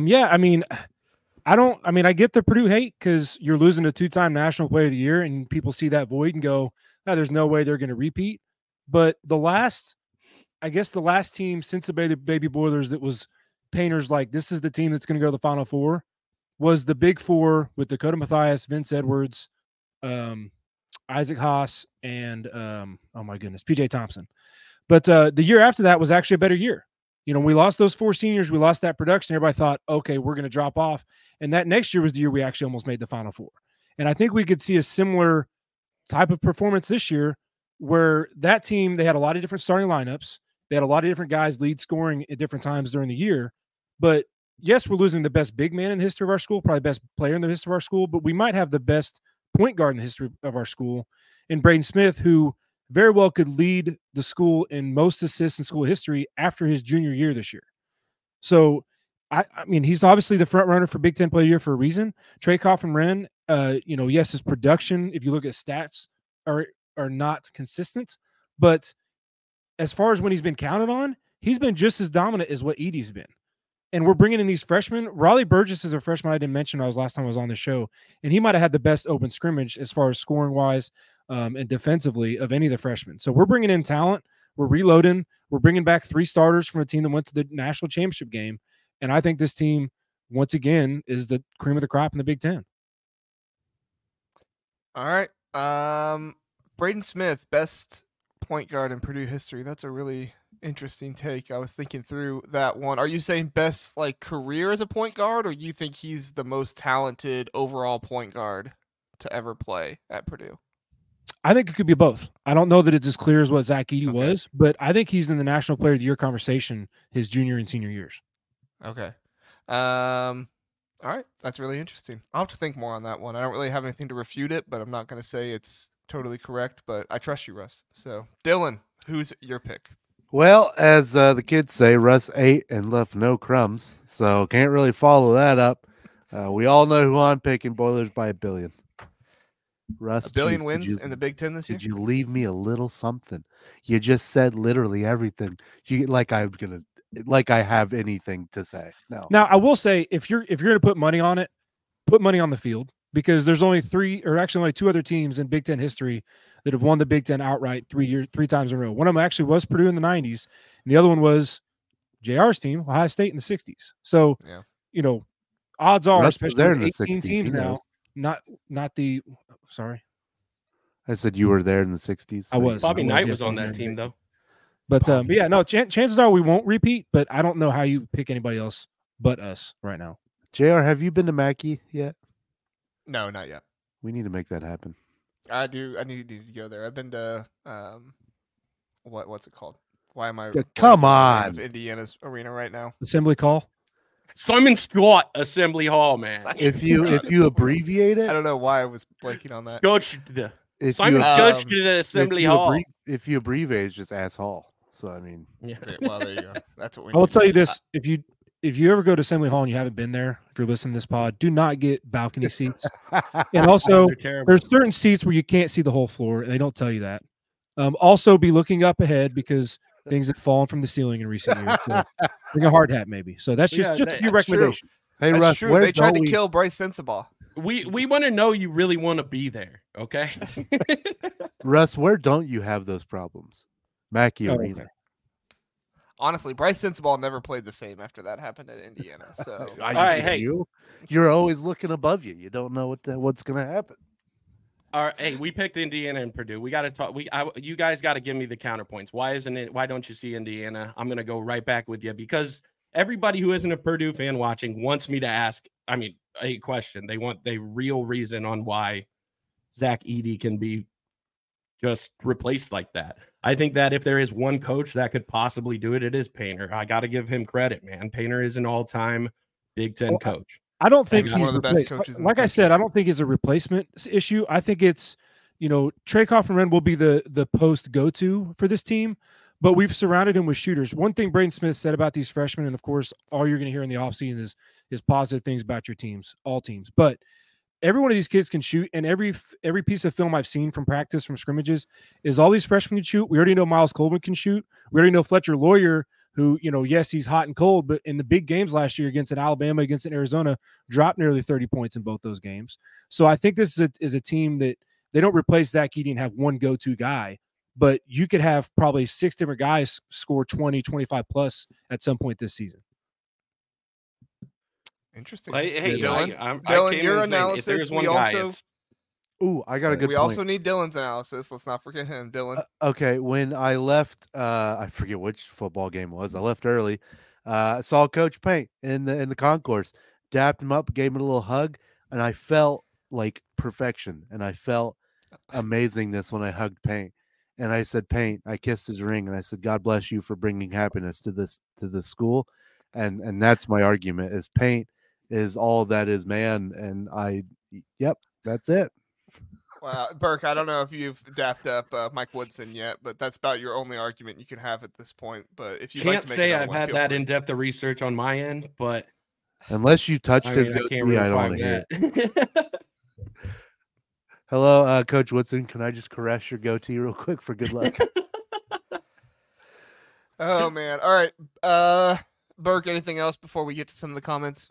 get the Purdue hate because you're losing a 2-time National Player of the Year, and people see that void and go, "Oh, there's no way they're going to repeat." But the last team since the Baby Boilers that was painters like this is the team that's going to go to the Final Four was the Big Four with Dakota Mathias, Vince Edwards, Isaac Haas, and PJ Thompson. But the year after that was actually a better year. We lost those 4 seniors. We lost that production. Everybody thought, okay, we're going to drop off. And that next year was the year we actually almost made the Final Four. And I think we could see a similar type of performance this year where that team, they had a lot of different starting lineups. They had a lot of different guys lead scoring at different times during the year. But yes, we're losing the best big man in the history of our school, probably best player in the history of our school, but we might have the best point guard in the history of our school in Braden Smith, who very well could lead the school in most assists in school history after his junior year this year. So, he's obviously the front runner for Big Ten Player of the Year for a reason. Trey Coffin-Wren, yes, his production, if you look at stats, are not consistent, but as far as when he's been counted on, he's been just as dominant as what Edey's been. And we're bringing in these freshmen. Raleigh Burgess is a freshman I didn't mention last time I was on the show, and he might have had the best open scrimmage as far as scoring-wise and defensively of any of the freshmen. So we're bringing in talent. We're reloading. We're bringing back 3 starters from a team that went to the national championship game, and I think this team, once again, is the cream of the crop in the Big Ten. All right. Braden Smith, best point guard in Purdue history. That's a really interesting take. I was thinking through that one. Are you saying best career as a point guard, or you think he's the most talented overall point guard to ever play at Purdue? I think it could be both. I don't know that it's as clear as what Zach Edey was, but I think he's in the National Player of the Year conversation his junior and senior years. Okay. All right. That's really interesting. I'll have to think more on that one. I don't really have anything to refute it, but I'm not going to say it's totally correct, but I trust you, Russ. So, Dylan, who's your pick? Well, as the kids say, Russ ate and left no crumbs, so can't really follow that up. We all know who I'm picking. Boilers by 1 billion. Russ, 1 billion wins in the Big Ten this year? Did you leave me a little something? You just said literally everything. Like I have anything to say. No. Now, I will say, if you're going to put money on it, put money on the field, because there's only 2 other teams in Big Ten history that have won the Big Ten outright 3 times in a row. One of them actually was Purdue in the 90s, and the other one was JR's team, Ohio State in the 60s. So, odds are, Russ especially there in the 18 60s, teams now, not the – sorry. I said you were there in the 60s. I was. Bobby Knight was on that team, though. But chances are we won't repeat, but I don't know how you pick anybody else but us right now. JR, have you been to Mackey yet? No, not yet. We need to make that happen. I do. I need to go there. I've been to what's it called? Why am I? Come blanking on the name on. of Indiana's arena right now. Assembly call. Simon Scott Assembly Hall, man. If you abbreviate I it, don't know why I was blanking on that. Scotch to the if Simon you, Scotch to the Assembly Hall. if you abbreviate, it's just ass hall. So I mean, Yeah. Well, there you go. That's what we. I will need. tell you this: if you ever go to Assembly Hall and you haven't been there, if you're listening to this pod, do not get balcony seats. And also, They're terrible. there's certain seats where you can't see the whole floor, and they don't tell you that. Also, be looking up ahead because things have fallen from the ceiling in recent years. So bring a hard hat, maybe. So that's Yeah, just a few that's true. recommendations. hey That's Russ, true. where They tried don't to we- kill Bryce Sensabaugh. We want to know you really want to be there, okay? Russ, where don't you have those problems? Mackey Oh, Arena. okay. Honestly, Bryce Sensabaugh never played the same after that happened at Indiana. So All right, hey. you're always looking above you. You don't know what's gonna happen. All right, hey, we picked Indiana and Purdue. We got to talk. You guys got to give me the counterpoints. Why don't you see Indiana? I'm gonna go right back with you because everybody who isn't a Purdue fan watching wants me to ask. I mean, a question. They want the real reason on why Zach Edey can be just replaced like that. I think that if there is one coach that could possibly do it, it is Painter. I got to give him credit, man. Painter is an all-time Big Ten Well, coach. I don't think He's he's one of the best replaced. coaches in the Like I country. said, I don't think it's a replacement issue. I think it's, Trey Kaufman will be the post go-to for this team, but we've surrounded him with shooters. One thing Braden Smith said about these freshmen, and of course, all you're going to hear in the offseason is positive things about your teams, all teams. But every one of these kids can shoot, and every piece of film I've seen from practice, from scrimmages, is all these freshmen can shoot. We already know Miles Colvin can shoot. We already know Fletcher Lawyer, who, yes, he's hot and cold, but in the big games last year against an Alabama, against an Arizona, dropped nearly 30 points in both those games. So I think this is a team that they don't replace Zach Edey and have one go-to guy, but you could have probably 6 different guys score 20, 25 plus at some point this season. interesting. Hey, Dylan, I Dylan, came your in saying, if analysis. there's one We guy, also it's Ooh, I got a good we point. also need Dylan's analysis. Let's not forget him, Dylan. Okay, when I left, I forget which football game it was. I left early. I saw Coach Paint in the concourse, dapped him up, gave him a little hug, and I felt like perfection, and I felt amazingness when I hugged Paint. And I said, Paint, I kissed his ring, and I said, God bless you for bringing happiness to this school, and that's my argument. Is Paint is all that is man, and yep, that's it. Well, Burke, I don't know if you've dapped up Mike Woodson yet, but that's about your only argument you can have at this point. But if you can't like to make say another I've one, had feel that free. in-depth of research on my end, but Unless you touched I his mean, I goatee, can't really I don't want find to hear it. that. Hello, Coach Woodson. Can I just caress your goatee real quick for good luck? Oh man! All right, Burke. Anything else before we get to some of the comments?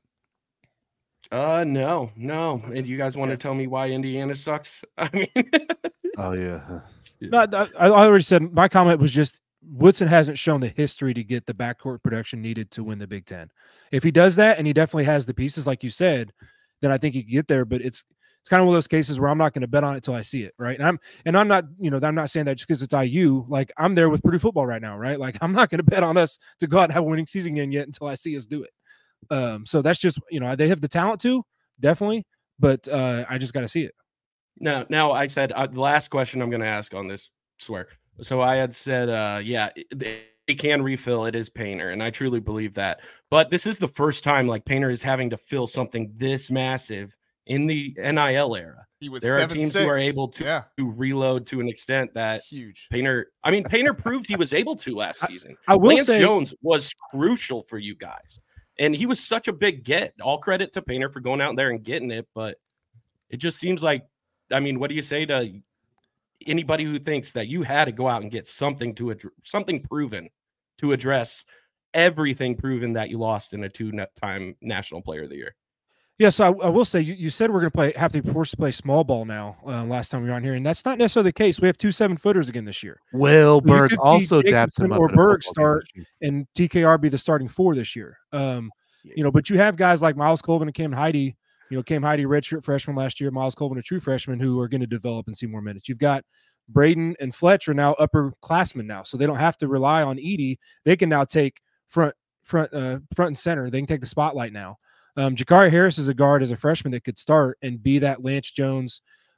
No. And you guys want to Okay. tell me why Indiana sucks? I mean, Oh yeah. No, I already said my comment was just Woodson hasn't shown the history to get the backcourt production needed to win the Big Ten. If he does that, and he definitely has the pieces, like you said, then I think he could get there. But it's kind of one of those cases where I'm not going to bet on it till I see it, right? And I'm not, I'm not saying that just because it's IU. Like I'm there with Purdue football right now, right? Like I'm not going to bet on us to go out and have a winning season again yet until I see us do it. So that's just, they have the talent to, definitely, but I just got to see it. now I said the last question I'm going to ask on this, swear. So I had said, they can refill. It is Painter, and I truly believe that. But this is the first time like Painter is having to fill something this massive in the NIL era. He was There are teams who are able to reload to an extent that huge. Painter proved he was able to last season. I will Lance say Jones was crucial for you guys. And he was such a big get. All credit to Painter for going out there and getting it. But it just seems like, what do you say to anybody who thinks that you had to go out and get something something proven to address everything proven that you lost in a 2-time National Player of the Year? Yeah, so I will say you said we're going to have to be forced to play small ball now. Last time we were on here, and that's not necessarily the case. We have 2 7-footers again this year. Will You Berg could see also dapped him Jacobson up or in a Berg football start game this and TKR be the starting 4 this year. But you have guys like Miles Colvin and Cam Heide. Cam Heide, redshirt freshman last year. Miles Colvin, a true freshman, who are going to develop and see more minutes. You've got Braden and Fletcher now upperclassmen now, so they don't have to rely on Edey. They can now take front and center. They can take the spotlight now. Jakari Harris is a guard as a freshman that could start and be that Lance Jones,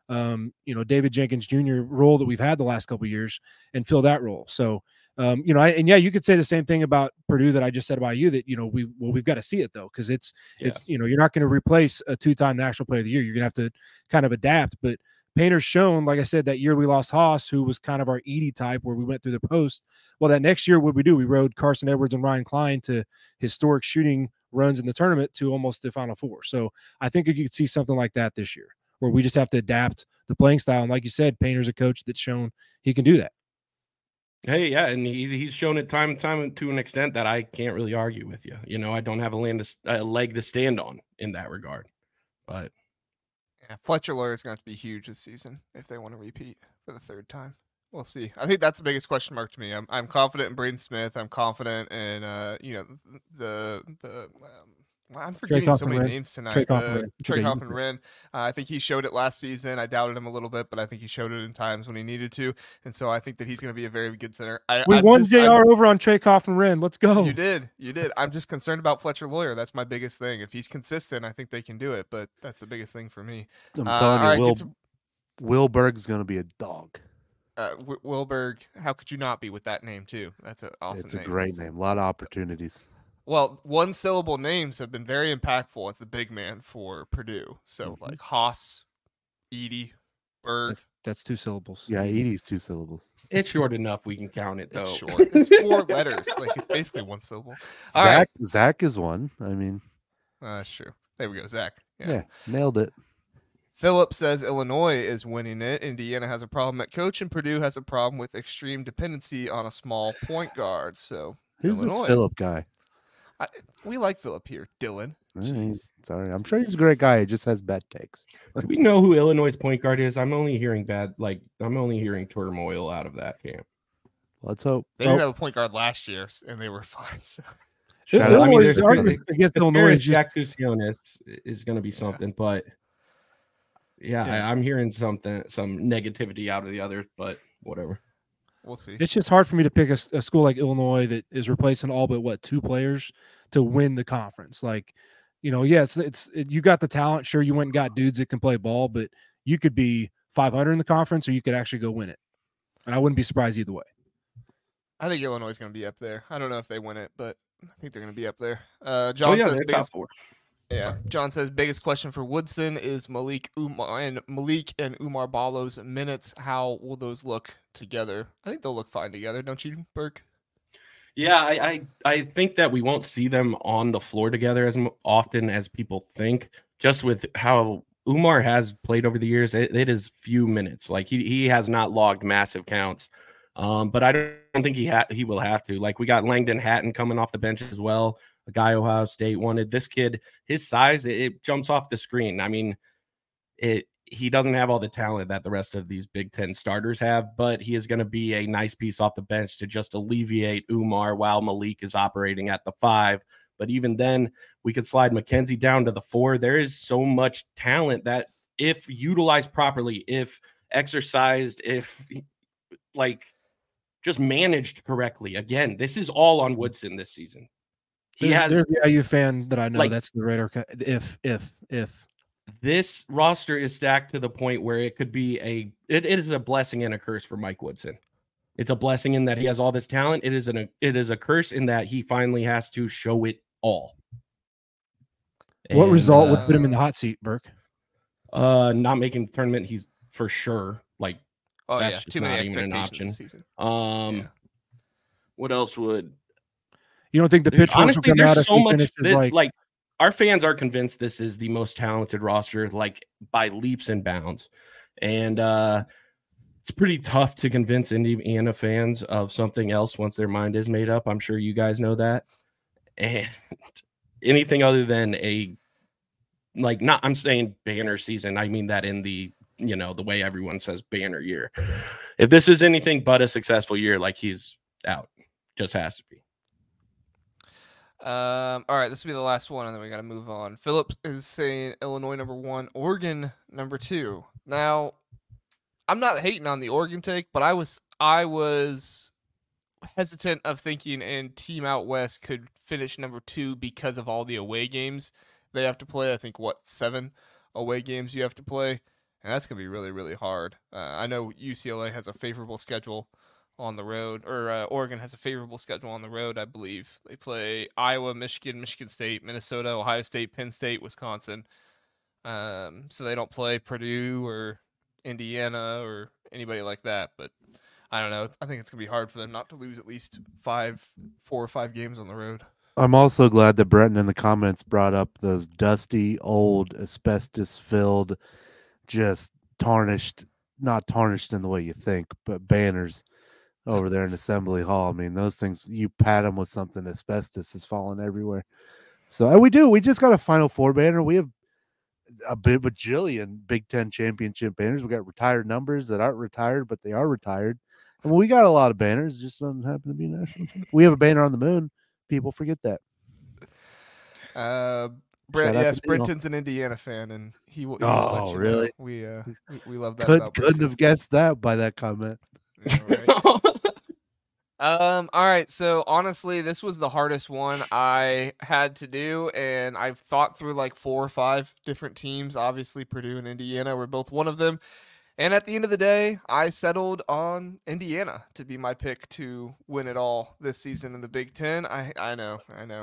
David Jenkins Jr. role that we've had the last couple of years and fill that role. So, you could say the same thing about Purdue that I just said about you, that, we've got to see it though. Cause it's, you're not going to replace a 2-time National Player of the Year. You're going to have to kind of adapt, but Painter's shown, like I said, that year we lost Haas, who was kind of our Edey type where we went through the post. Well, that next year, what we do? We rode Carson Edwards and Ryan Klein to historic shooting runs in the tournament to almost the Final Four. So I think you could see something like that this year, where we just have to adapt the playing style. And like you said, Painter's a coach that's shown he can do that. Hey, yeah, and he's shown it time and time to an extent that I can't really argue with you. I don't have a leg to stand on in that regard. But yeah, Fletcher Loyer is going to have to be huge this season if they want to repeat for the third time. We'll see. I think that's the biggest question mark to me. I'm confident in Braden Smith. I'm confident in I'm forgetting so many names tonight. Trey Kaufman-Renn. I think he showed it last season. I doubted him a little bit, but I think he showed it in times when he needed to, and so I think that he's going to be a very good center. We won JR over on Trey Kaufman-Renn. Let's go. You did. I'm just concerned about Fletcher Loyer. That's my biggest thing. If he's consistent, I think they can do it, but that's the biggest thing for me. I'm telling you, Wilberg's going to be a dog. Wilberg, how could you not be with that name too? That's an awesome name. It's a great name. A lot of opportunities. Well, one-syllable names have been very impactful as the big man for Purdue. So, like Haas, Edey, Berg. That's 2 syllables. Yeah, Edey's 2 syllables. It's short enough. We can count it, though. It's short. It's 4 letters. Like, it's basically 1 syllable. Zach is one. I mean. That's true. There we go, Zach. Yeah, nailed it. Philip says Illinois is winning it. Indiana has a problem at coach, and Purdue has a problem with extreme dependency on a small point guard. So, who's Illinois. This Philip guy? We like Philip here. Dylan. Sorry. I'm sure he's a great guy. He just has bad takes. Do we know who Illinois' point guard is? I'm only hearing turmoil out of that camp. Let's hope. They didn't have a point guard last year, and they were fine. So. There's against Illinois. Jack Kusionis is going to be something, but I'm hearing some negativity out of the others, but whatever. We'll see. It's just hard for me to pick a school like Illinois that is replacing all but 2 players to win the conference. Like, it's you got the talent. Sure, you went and got dudes that can play ball, but you could be 500 in the conference, or you could actually go win it. And I wouldn't be surprised either way. I think Illinois is going to be up there. I don't know if they win it, but I think they're going to be up there. John says top 4. Yeah, John says biggest question for Woodson is Malik and Umar Ballo's minutes. How will those look together? I think they'll look fine together, don't you, Burke? Yeah, I think that we won't see them on the floor together as often as people think. Just with how Umar has played over the years, it is few minutes. Like he has not logged massive counts, but I don't think he will have to. Like we got Langdon Hatton coming off the bench as well. A guy Ohio State wanted. This kid, his size, it jumps off the screen. I mean, he doesn't have all the talent that the rest of these Big Ten starters have, but he is going to be a nice piece off the bench to just alleviate Umar while Malik is operating at the 5. But even then, we could slide McKenzie down to the 4. There is so much talent that if utilized properly, if exercised, if just managed correctly, again, this is all on Woodson this season. There's the IU fan that I know. That's the radar. If this roster is stacked to the point where it could be it is a blessing and a curse for Mike Woodson. It's a blessing in that he has all this talent. It is a curse in that he finally has to show it all. What result would put him in the hot seat, Burke? Not making the tournament. He's for sure that's too many not even an option. This season. What else would? You don't think the pitch? Honestly, there's so much. Our fans are convinced this is the most talented roster, by leaps and bounds, and it's pretty tough to convince Indiana fans of something else once their mind is made up. I'm sure you guys know that, and anything other than I'm saying banner season. I mean that in the the way everyone says banner year. If this is anything but a successful year, he's out, just has to be. All right, this will be the last one, and then we got to move on. Phillips is saying Illinois number 1, Oregon number 2. Now, I'm not hating on the Oregon take, but I was hesitant of thinking and Team Out West could finish number 2 because of all the away games they have to play. I think 7 away games you have to play, and that's gonna be really, really hard. I know UCLA has a favorable schedule on the road, or Oregon has a favorable schedule on the road. I believe they play Iowa, Michigan, Michigan State, Minnesota, Ohio State, Penn State, Wisconsin. So they don't play Purdue or Indiana or anybody like that. But I don't know. I think it's gonna be hard for them not to lose at least 4 or 5 games on the road. I'm also glad that Breton in the comments brought up those dusty, old, asbestos-filled, just tarnished, not tarnished in the way you think, but banners over there in Assembly Hall. I mean, those things, you pat them with something, asbestos is falling everywhere. So we do. We just got a Final Four banner. We have a bajillion Big Ten championship banners. We got retired numbers that aren't retired, but they are retired. And we got a lot of banners. It just doesn't happen to be national champion. We have a banner on the moon. People forget that. Brent, yes, Brenton's an Indiana fan, and he will. Let you really? Know. We love that. Couldn't have guessed that by that comment. Yeah, right. All right. So honestly, this was the hardest one I had to do, and I've thought through like 4 or 5 different teams. Obviously, Purdue and Indiana were both one of them. And at the end of the day, I settled on Indiana to be my pick to win it all this season in the Big Ten. I know.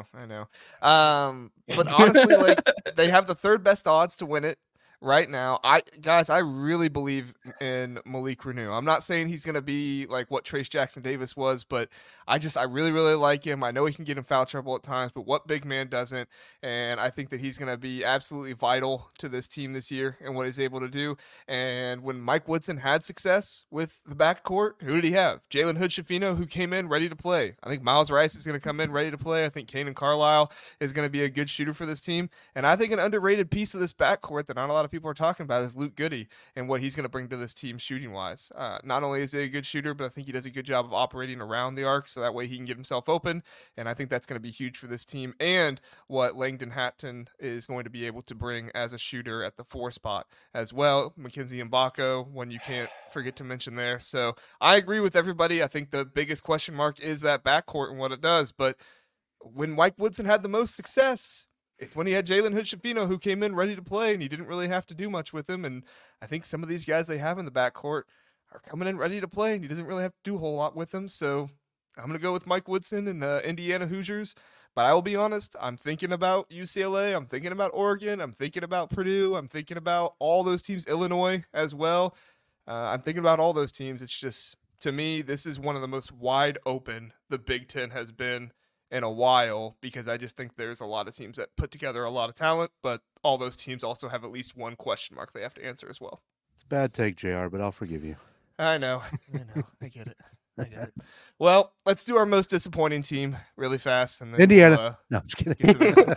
But honestly, like they have the 3rd best odds to win it right now. I really believe in Malik Reneau. I'm not saying he's going to be like what Trace Jackson Davis was, but I really, really like him. I know he can get in foul trouble at times, but what big man doesn't? And I think that he's going to be absolutely vital to this team this year and what he's able to do. And when Mike Woodson had success with the backcourt, who did he have? Jalen Hood-Schifino, who came in ready to play. I think Miles Rice is going to come in ready to play. I think Kanan Carlisle is going to be a good shooter for this team. And I think an underrated piece of this backcourt that not a lot of people are talking about is Luke Goody and what he's going to bring to this team shooting-wise. Not only is he a good shooter, but I think he does a good job of operating around the arc, so that way he can get himself open, and I think that's going to be huge for this team and what Langdon Hatton is going to be able to bring as a shooter at the 4 spot as well. Mackenzie Mbako, one you can't forget to mention there. So I agree with everybody. I think the biggest question mark is that backcourt and what it does, but when Mike Woodson had the most success, it's when he had Jalen Hood-Schifino who came in ready to play, and he didn't really have to do much with him. And I think some of these guys they have in the backcourt are coming in ready to play, and he doesn't really have to do a whole lot with them. So I'm going to go with Mike Woodson and the Indiana Hoosiers. But I will be honest, I'm thinking about UCLA. I'm thinking about Oregon. I'm thinking about Purdue. I'm thinking about all those teams, Illinois as well. I'm thinking about all those teams. It's just, to me, this is one of the most wide open the Big Ten has been in a while, because I just think there's a lot of teams that put together a lot of talent, but all those teams also have at least one question mark they have to answer as well. It's a bad take, JR, but I'll forgive you. I know. I get it. Well, let's do our most disappointing team really fast. And then Indiana. No, I'm just kidding.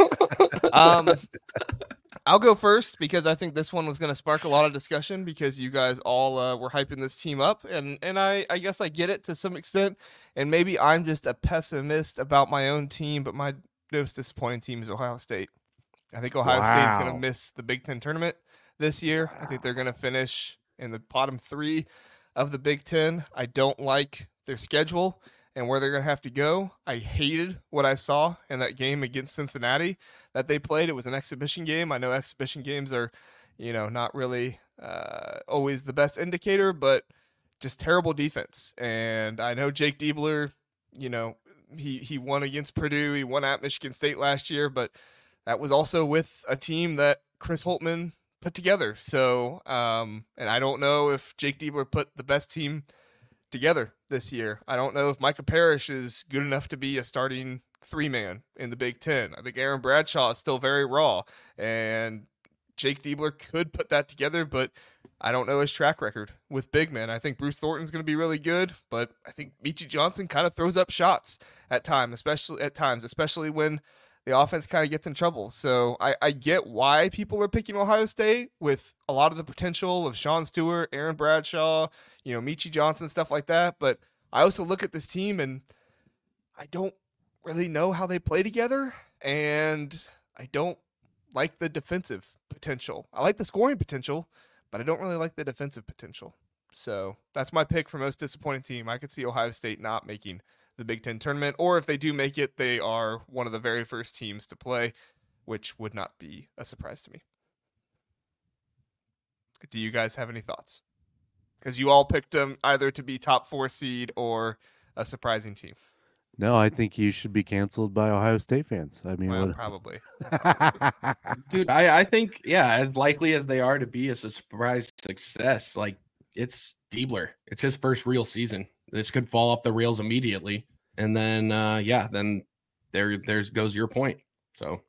I'll go first because I think this one was going to spark a lot of discussion because you guys all were hyping this team up. And I guess I get it to some extent. And maybe I'm just a pessimist about my own team, but my most disappointing team is Ohio State. I think Ohio State is going to miss the Big Ten tournament this year. I think they're going to finish in the bottom 3 of the Big Ten. I don't like their schedule and where they're going to have to go. I hated what I saw in that game against Cincinnati that they played. It was an exhibition game. I know exhibition games are, not really always the best indicator, but just terrible defense. And I know Jake Diebler, he won against Purdue. He won at Michigan State last year, but that was also with a team that Chris Holtmann put together. So, and I don't know if Jake Diebler put the best team together this year. I don't know if Micah Parrish is good enough to be a starting 3-man in the Big Ten. I think Aaron Bradshaw is still very raw, and Jake Diebler could put that together, but I don't know his track record with big men. I think Bruce Thornton's going to be really good, but I think Meechie Johnson kind of throws up shots at times, especially when the offense kind of gets in trouble. So I get why people are picking Ohio State with a lot of the potential of Sean Stewart, Aaron Bradshaw, Meechie Johnson, stuff like that. But I also look at this team and I don't really know how they play together, and I don't like the defensive potential. I like the scoring potential, but I don't really like the defensive potential. So that's my pick for most disappointing team. I could see Ohio State not making the Big Ten tournament, or if they do make it, they are one of the very first teams to play, which would not be a surprise to me. Do you guys have any thoughts? Because you all picked them either to be top 4 seed or a surprising team. No, I think you should be canceled by Ohio State fans. I mean, Well, probably. Dude, I think, yeah, as likely as they are to be as a surprise success, like it's Diebler. It's his first real season. This could fall off the rails immediately. And then, then there's goes your point. So,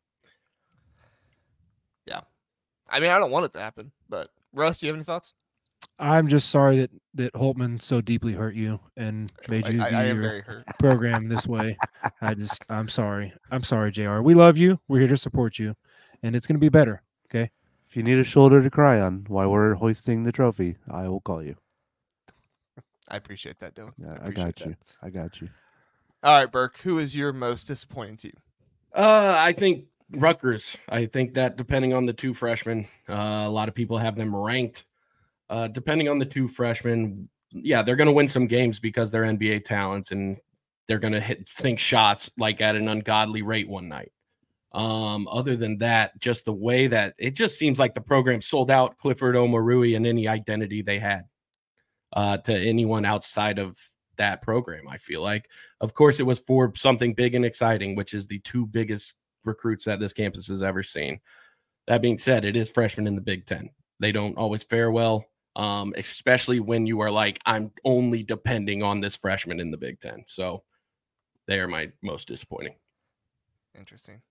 yeah. I mean, I don't want it to happen, but Russ, do you have any thoughts? I'm just sorry that Holtman so deeply hurt you and made you I view am your very hurt. program this way. I'm sorry. I'm sorry, JR. We love you. We're here to support you, and it's going to be better. Okay. if you need a shoulder to cry on while we're hoisting the trophy, I will call you. I appreciate that, Dylan. I got you. I got you. All right, Burke, who is your most disappointing team? I think Rutgers. I think that depending on the two freshmen, a lot of people have them ranked. Depending on the two freshmen, yeah, they're going to win some games because they're NBA talents and they're going to sink shots like at an ungodly rate one night. Other than that, just the way that it just seems like the program sold out Clifford Omarui and any identity they had to anyone outside of that program. I feel like, of course, it was for something big and exciting, which is the two biggest recruits that this campus has ever seen. That being said, it is freshmen in the Big Ten. They don't always fare well. Especially when you are like, I'm only depending on this freshman in the Big Ten. So they are my most disappointing. Interesting.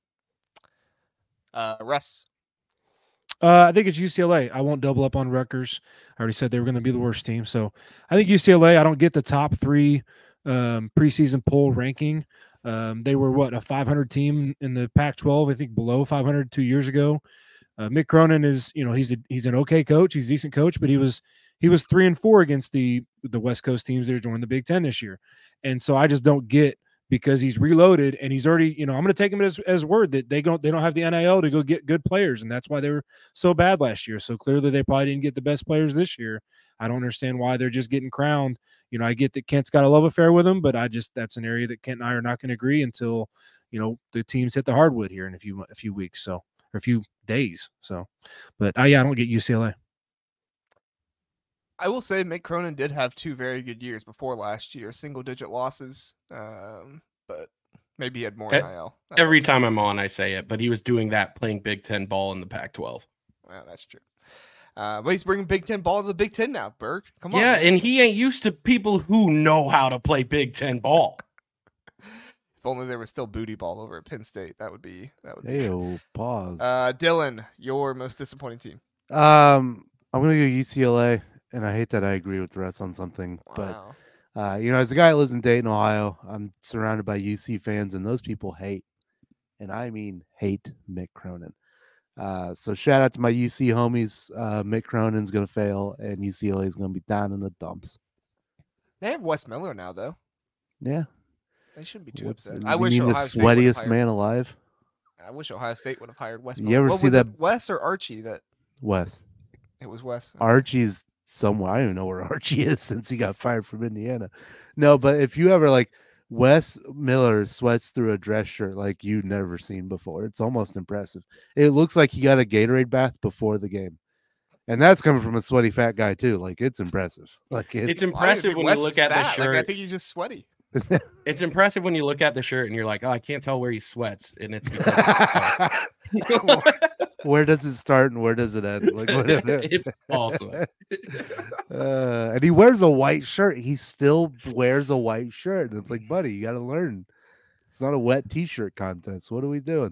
Russ. I think it's UCLA. I won't double up on Rutgers. I already said they were going to be the worst team. So I think UCLA, I don't get the top 3 preseason poll ranking. They were a 500 team in the Pac-12, I think below 500 2 years ago. Mick Cronin is, he's an okay coach. He's a decent coach, but he was 3-4 against the West Coast teams that are joining the Big Ten this year. And so I just don't get, because he's reloaded and he's already, I'm going to take him as word that they don't have the NIL to go get good players. And that's why they were so bad last year. So clearly they probably didn't get the best players this year. I don't understand why they're just getting crowned. I get that Kent's got a love affair with him, but that's an area that Kent and I are not going to agree until, the teams hit the hardwood here in a few weeks. So, or a few days. So, but I don't get UCLA. I will say Mick Cronin did have 2 very good years before last year, single-digit losses, but maybe he had more NIL. Every time I'm on, I say it, but he was doing that playing Big Ten ball in the Pac-12. Well, that's true. But he's bringing Big Ten ball to the Big Ten now, Burke. Come on. Yeah, and he ain't used to people who know how to play Big Ten ball. If only there was still booty ball over at Penn State, that would be. Hey, pause. Dylan, your most disappointing team. I'm gonna go UCLA, and I hate that I agree with Russ on something, Wow. but as a guy that lives in Dayton, Ohio, I'm surrounded by UC fans, and those people hate, and I mean hate, Mick Cronin. So shout out to my UC homies. Mick Cronin's gonna fail, and UCLA is gonna be down in the dumps. They have Wes Miller now, though. Yeah. They shouldn't be too upset. You I wish mean the Ohio State would've sweatiest hired- man alive? I wish Ohio State would have hired Wes You Miller. ever What see was that- it, Wes or Archie? Wes. It was Wes. Okay. Archie's somewhere. I don't even know where Archie is since he got fired from Indiana. No, but if you ever Wes Miller sweats through a dress shirt like you've never seen before. It's almost impressive. It looks like he got a Gatorade bath before the game. And that's coming from a sweaty fat guy too. It's impressive. It's I impressive think when Wes you look is at the fat. shirt. I think he's just sweaty. It's impressive when you look at the shirt and you're like, oh, I can't tell where he sweats. And it's because Where does it start and where does it end? it's awesome. And he wears a white shirt. He still wears a white shirt. And it's like, buddy, you got to learn. It's not a wet t-shirt contest. What are we doing?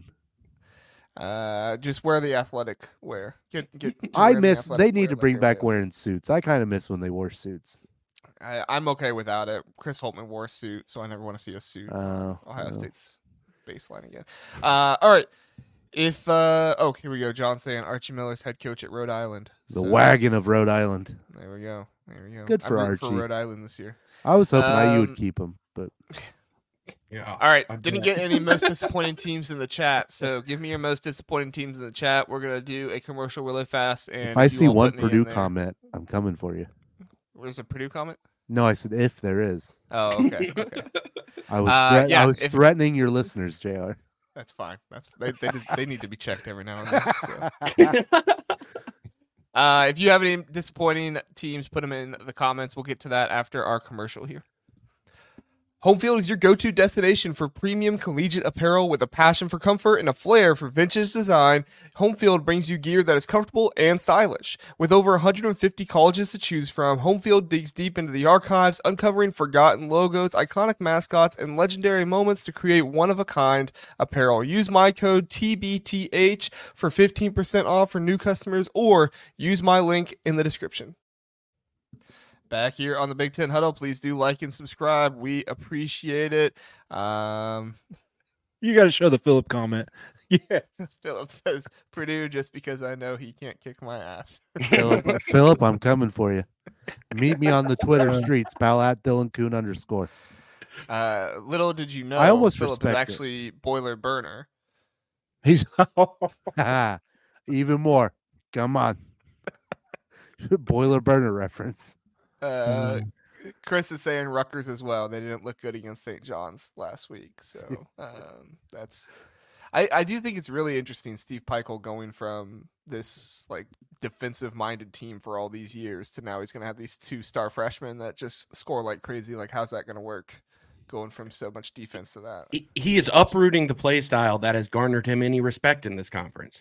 Just wear the athletic wear. I miss. They need to bring back wearing suits. I kind of miss when they wore suits. I'm okay without it. Chris Holtman wore a suit, so I never want to see a suit. Ohio State's baseline again. All right. If here we go. John saying Archie Miller's head coach at Rhode Island. The wagon of Rhode Island. There we go. Good for I'm Archie. for Rhode Island this year. I was hoping you would keep him, but yeah. All right. Didn't get any most disappointing teams in the chat, so give me your most disappointing teams in the chat. We're gonna do a commercial really fast. And if I you see all one put me in Purdue there. comment, I'm coming for you. There's a Purdue comment. No, I said if there is. Oh, okay. Okay. I was yeah, I was threatening your listeners, JR. That's fine. They need to be checked every now and then. So. If you have any disappointing teams, put them in the comments. We'll get to that after our commercial here. Home Field is your go-to destination for premium collegiate apparel with a passion for comfort and a flair for vintage design. Home Field brings you gear that is comfortable and stylish. With over 150 colleges to choose from, Home Field digs deep into the archives, uncovering forgotten logos, iconic mascots, and legendary moments to create one-of-a-kind apparel. Use my code TBTH for 15% off for new customers, or use my link in the description. Back here on the Big Ten Huddle, please do like and subscribe. We appreciate it. You got to show the Philip comment. Yeah. Philip says Purdue just because I know he can't kick my ass. Philip, I'm coming for you. Meet me on the Twitter streets, pal, at Dylan Kuhn _. Little did you know, I almost Philip is respect actually Boiler Burner. He's Even more. Come on. Boiler burner reference. Chris is saying Rutgers as well. They didn't look good against St. John's last week, so that's. I do think it's really interesting, Steve Peichel going from this like defensive-minded team for all these years to now he's going to have these 2-star freshmen that just score like crazy. Like, how's that going to work? Going from so much defense to that. He is uprooting the play style that has garnered him any respect in this conference.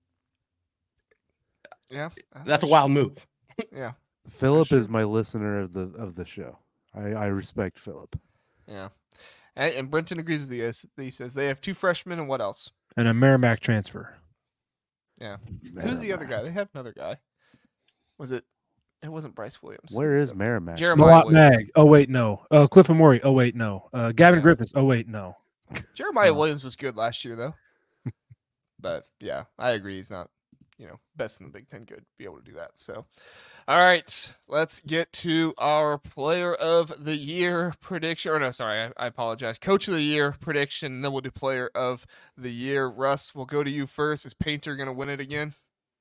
Yeah, that's a wild move. Yeah. Philip sure. is my listener of the show. I respect Philip. Yeah. And Brenton agrees with you. He says they have 2 freshmen and what else? and a Merrimack transfer. Yeah. Who's the other guy? They have another guy. It wasn't Bryce Williams. Where is Merrimack? Jeremiah Malott Mag. Oh, wait, no. Cliff Amori. Oh, wait, no. Gavin Griffiths. Oh, wait, no. Jeremiah Williams was good last year, though. But, yeah, I agree. He's not, best in the Big Ten good to be able to do that. So, all right, let's get to our player of the year prediction. Or no, sorry, I apologize. Coach of the year prediction, and then we'll do player of the year. Russ, we'll go to you first. Is Painter going to win it again?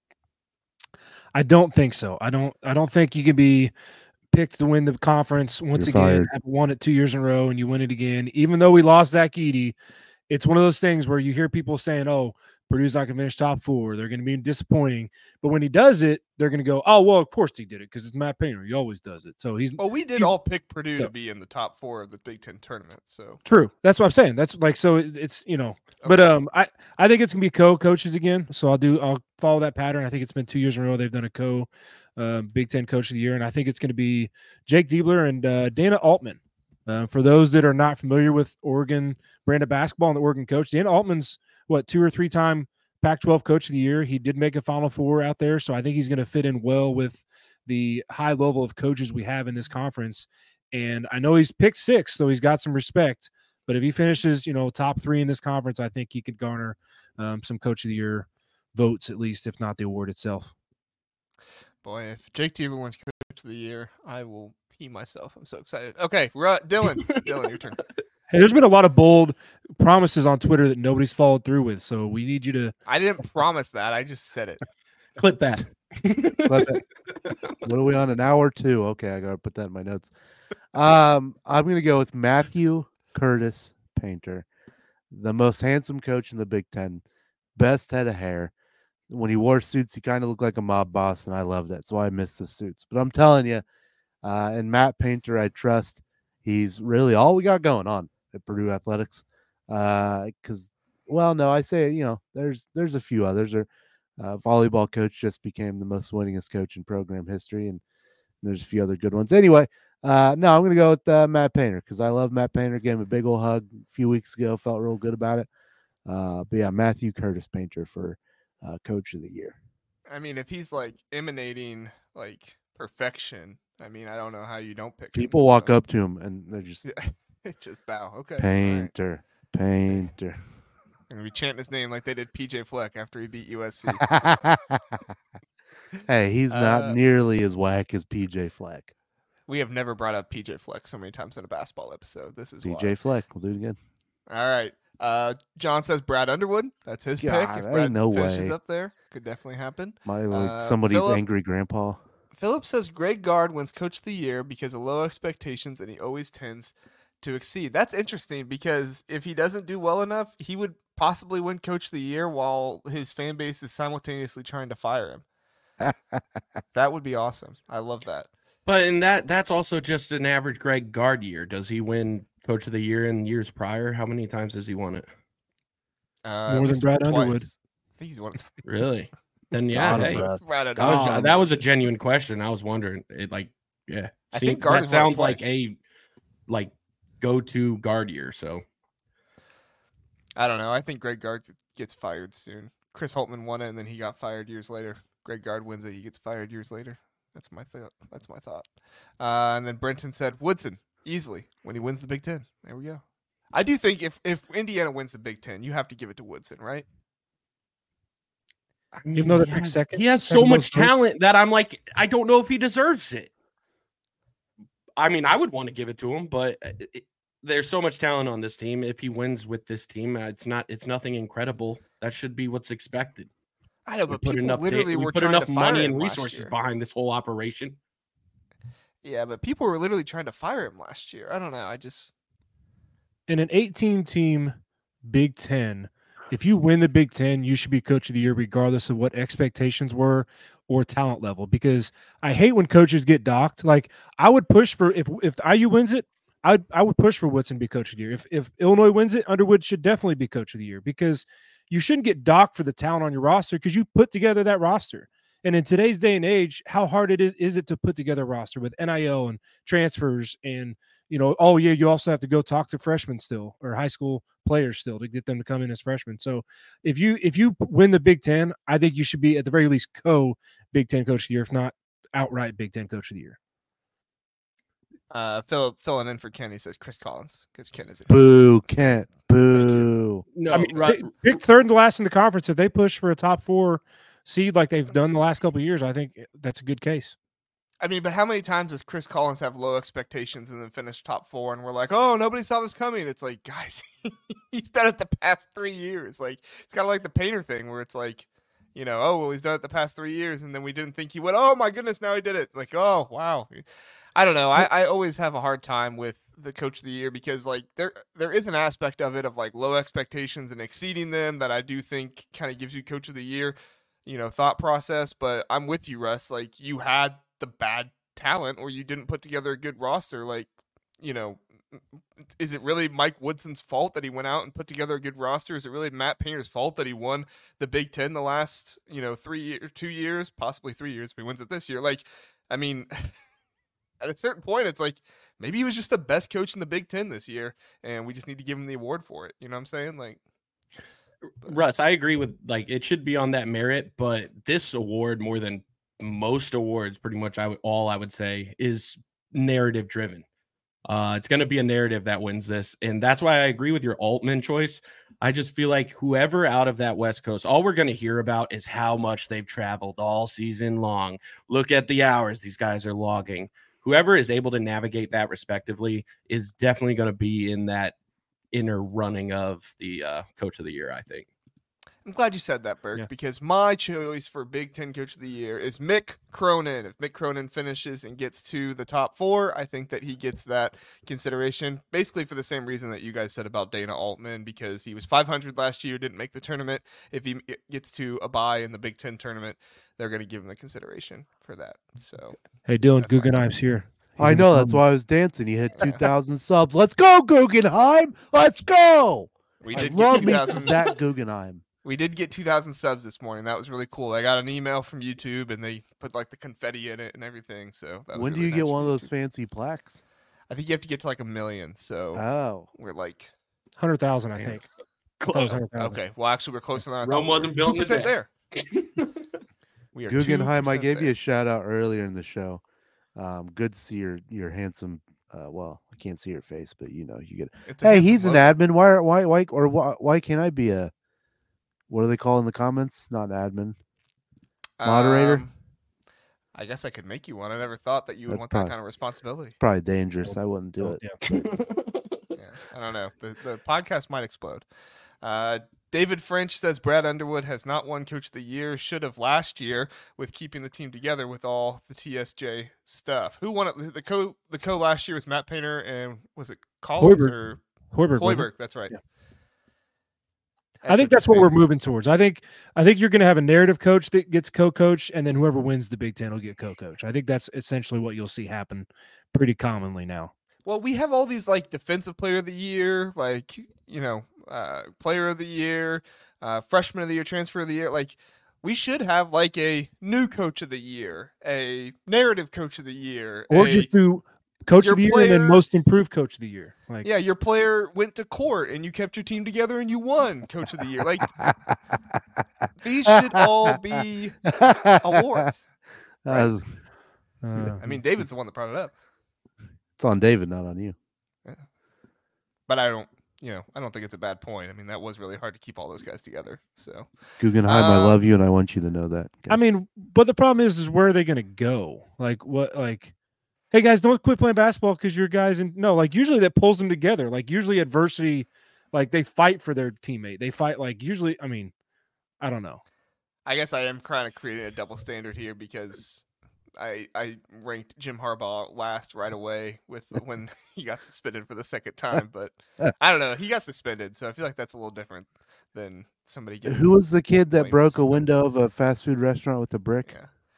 I don't think so. I don't think you can be picked to win the conference once You're again. fired. Have won it 2 years in a row and you win it again. Even though we lost Zach Edey, it's one of those things where you hear people saying, "Oh, Purdue's not going to finish top 4. They're going to be disappointing." But when he does it, they're going to go, "Oh, well, of course he did it because it's Matt Painter. He always does it." So Well, we did all pick Purdue to be in the top 4 of the Big Ten tournament. So true. That's what I'm saying. That's like so. It's But I think it's gonna be co-coaches again. So I'll follow that pattern. I think it's been 2 years in a row they've done a Big Ten Coach of the Year, and I think it's going to be Jake Diebler and Dana Altman. For those that are not familiar with Oregon brand of basketball and the Oregon coach, Dana Altman's 2 or 3 time Pac-12 Coach of the Year. He did make a Final Four out there, so I think he's going to fit in well with the high level of coaches we have in this conference. And I know he's picked 6, so he's got some respect. But if he finishes, top 3 in this conference, I think he could garner some Coach of the Year votes, at least, if not the award itself. Boy, if Jake Diebler wins Coach of the Year, I will pee myself. I'm so excited. Okay, Dylan. Dylan, your turn. Hey, there's been a lot of bold promises on Twitter that nobody's followed through with, so we need you to. I didn't promise that. I just said it. Clip that. What are we on, an hour or 2? Okay, I gotta put that in my notes. I'm gonna go with Matthew Curtis Painter, the most handsome coach in the Big Ten, best head of hair. When he wore suits, he kind of looked like a mob boss, and I love that. That's why I miss the suits. But I'm telling you, and Matt Painter, I trust. He's really all we got going on at Purdue Athletics. Because, I say, there's a few others. Volleyball coach just became the most winningest coach in program history, and there's a few other good ones. Anyway, no, I'm going to go with Matt Painter because I love Matt Painter. Gave him a big old hug a few weeks ago. Felt real good about it. But yeah, Matthew Curtis Painter for Coach of the Year. I mean, if he's like emanating like perfection, I mean, I don't know how you don't pick People walk up to him and they're just just bow. Okay, Painter, right. Painter. And we chant his name like they did PJ Fleck after he beat USC. Hey, he's not nearly as whack as PJ Fleck. We have never brought up PJ Fleck so many times in a basketball episode. This is PJ Fleck. We'll do it again. All right. John says Brad Underwood. That's his pick. If Brad finishes up there, could definitely happen. Somebody's angry grandpa. Philip says Greg Gard wins Coach of the Year because of low expectations, and he always tends to exceed. That's interesting because if he doesn't do well enough, he would possibly win Coach of the Year while his fan base is simultaneously trying to fire him. That would be awesome. I love that. But in that's also just an average Greg Gard year. Does he win Coach of the Year in years prior? How many times has he won it? At More than least Brad twice. Underwood. I think he's won it. Really? Then yeah, God hey, bless. Brad that was Underwood. that was a genuine question. I was wondering. It like yeah, I think seems, Gard that has won it sounds like twice. a like go-to Gard year. So I don't know. I think Greg Gard gets fired soon. Chris Holtman won it, and then he got fired years later. Greg Gard wins it, he gets fired years later. That's my thought. That's my thought. And then Brenton said Woodson easily when he wins the Big Ten. There we go. I do think if Indiana wins the Big Ten, you have to give it to Woodson, right? I mean, Even though he they're has, second- he has so second much most votes. talent that I'm like, I don't know if he deserves it. I mean, I would want to give it to him, but there's so much talent on this team. If he wins with this team, it's nothing incredible. That should be what's expected. I know, We but put people enough literally we were put trying enough to fire money him and last resources year. behind this whole operation. Yeah, but people were literally trying to fire him last year. I don't know. In an 18-team Big Ten, if you win the Big Ten, you should be Coach of the Year regardless of what expectations were or talent level. Because I hate when coaches get docked. Like I would push for if IU wins it, I would push for Woodson to be Coach of the Year. If Illinois wins it, Underwood should definitely be Coach of the Year because you shouldn't get docked for the talent on your roster because you put together that roster. And in today's day and age, how hard is it to put together a roster with NIL and transfers and oh yeah, you also have to go talk to freshmen still or high school players still to get them to come in as freshmen. So if you win the Big Ten, I think you should be at the very least Big Ten Coach of the Year, if not outright Big Ten Coach of the Year. Filling in for Ken, he says Chris Collins because Ken is Boo, Kent. Boo. No, I mean, pick third and last in the conference. If they push for a top 4 seed like they've done the last couple of years, I think that's a good case. I mean, but how many times does Chris Collins have low expectations and then finish top 4 and we're like, oh, nobody saw this coming? It's like, guys, he's done it the past 3 years. Like, it's kind of like the Painter thing where it's like, oh, well, he's done it the past 3 years and then we didn't think he would. Oh, my goodness, now he did it. Like, oh, wow. I don't know. I always have a hard time with the Coach of the Year because, like, there is an aspect of it of, like, low expectations and exceeding them that I do think kind of gives you Coach of the Year, thought process. But I'm with you, Russ. Like, you had the bad talent or you didn't put together a good roster. Like, is it really Mike Woodson's fault that he went out and put together a good roster? Is it really Matt Painter's fault that he won the Big Ten the last 2 years, possibly 3 years if he wins it this year? Like, I mean, at a certain point it's like maybe he was just the best coach in the Big Ten this year and we just need to give him the award for it. You know what I'm saying? Like, Russ, I agree with like it should be on that merit, but this award more than most awards, pretty much I would say is narrative driven. It's going to be a narrative that wins this, and that's why I agree with your Altman choice. I just feel like whoever out of that West Coast, all we're going to hear about is how much they've traveled all season long. Look at the hours these guys are logging. Whoever is able to navigate that respectively is definitely going to be in that inner running of the Coach of the Year, I think. I'm glad you said that, Burke, because my choice for Big Ten Coach of the Year is Mick Cronin. If Mick Cronin finishes and gets to the top 4, I think that he gets that consideration, basically for the same reason that you guys said about Dana Altman, because he was 500 last year, didn't make the tournament. If he gets to a bye in the Big Ten tournament, they're going to give him the consideration for that. So, hey, Dylan Guggenheim's here. I know. That's why I was dancing. He hit 2,000 subs. Let's go, Guggenheim. Let's go. We did love get me 2,000. some Zach Guggenheim. We did get 2,000 subs this morning. That was really cool. I got an email from YouTube, and they put like the confetti in it and everything. So that was When do really you get nice one of from those YouTube. fancy plaques? I think you have to get to like 1 million. So Oh, we're like 100,000, I think. Close. 100,000. okay. Well, actually, we're closer than I thought. Rome wasn't built in a 2% day. there. We are Guggenheim, I 2% gave you there. a shout out earlier in the show. Good to see your handsome. Well, I can't see your face, but you get. It's a Hey, handsome he's an logo. admin. Why can't I be a? What do they call in the comments? Not an admin. Moderator? I guess I could make you one. I never thought that you would That's want probably- that kind of responsibility. Probably dangerous. I wouldn't do it. Yeah. Yeah, I don't know. The podcast might explode. David French says Brad Underwood has not won Coach of the Year. Should have last year with keeping the team together with all the TSJ stuff. Who won it? The co last year was Matt Painter and was it Collins Hoiberg. or Hoiberg. Hoiberg? That's right. Yeah. I think that's what we're moving towards. I think you're going to have a narrative coach that gets co-coach, and then whoever wins the Big Ten will get co-coach. I think that's essentially what you'll see happen pretty commonly now. Well, we have all these like defensive player of the year, like, player of the year, freshman of the year, transfer of the year. Like, we should have like a new coach of the year, a narrative coach of the year, or just do coach of the year and then most improved coach of the year. Like, yeah, your player went to court and you kept your team together and you won coach of the year. Like, these should all be awards. Right? I mean, David's the one that brought it up. It's on David, not on you. Yeah. But I don't think it's a bad point. I mean, that was really hard to keep all those guys together. So, Guggenheim, I love you, and I want you to know that. Okay. I mean, but the problem is where are they going to go? Like, what? Like, hey guys, don't quit playing basketball because your guys. Like usually that pulls them together. Like usually adversity, like they fight for their teammate. They fight. Like usually, I mean, I don't know. I guess I am kind of creating a double standard here because I ranked Jim Harbaugh last right away with when he got suspended for the second time, but I don't know. He got suspended, so I feel like that's a little different than somebody getting. Who was the kid that broke a window of a fast food restaurant with a brick?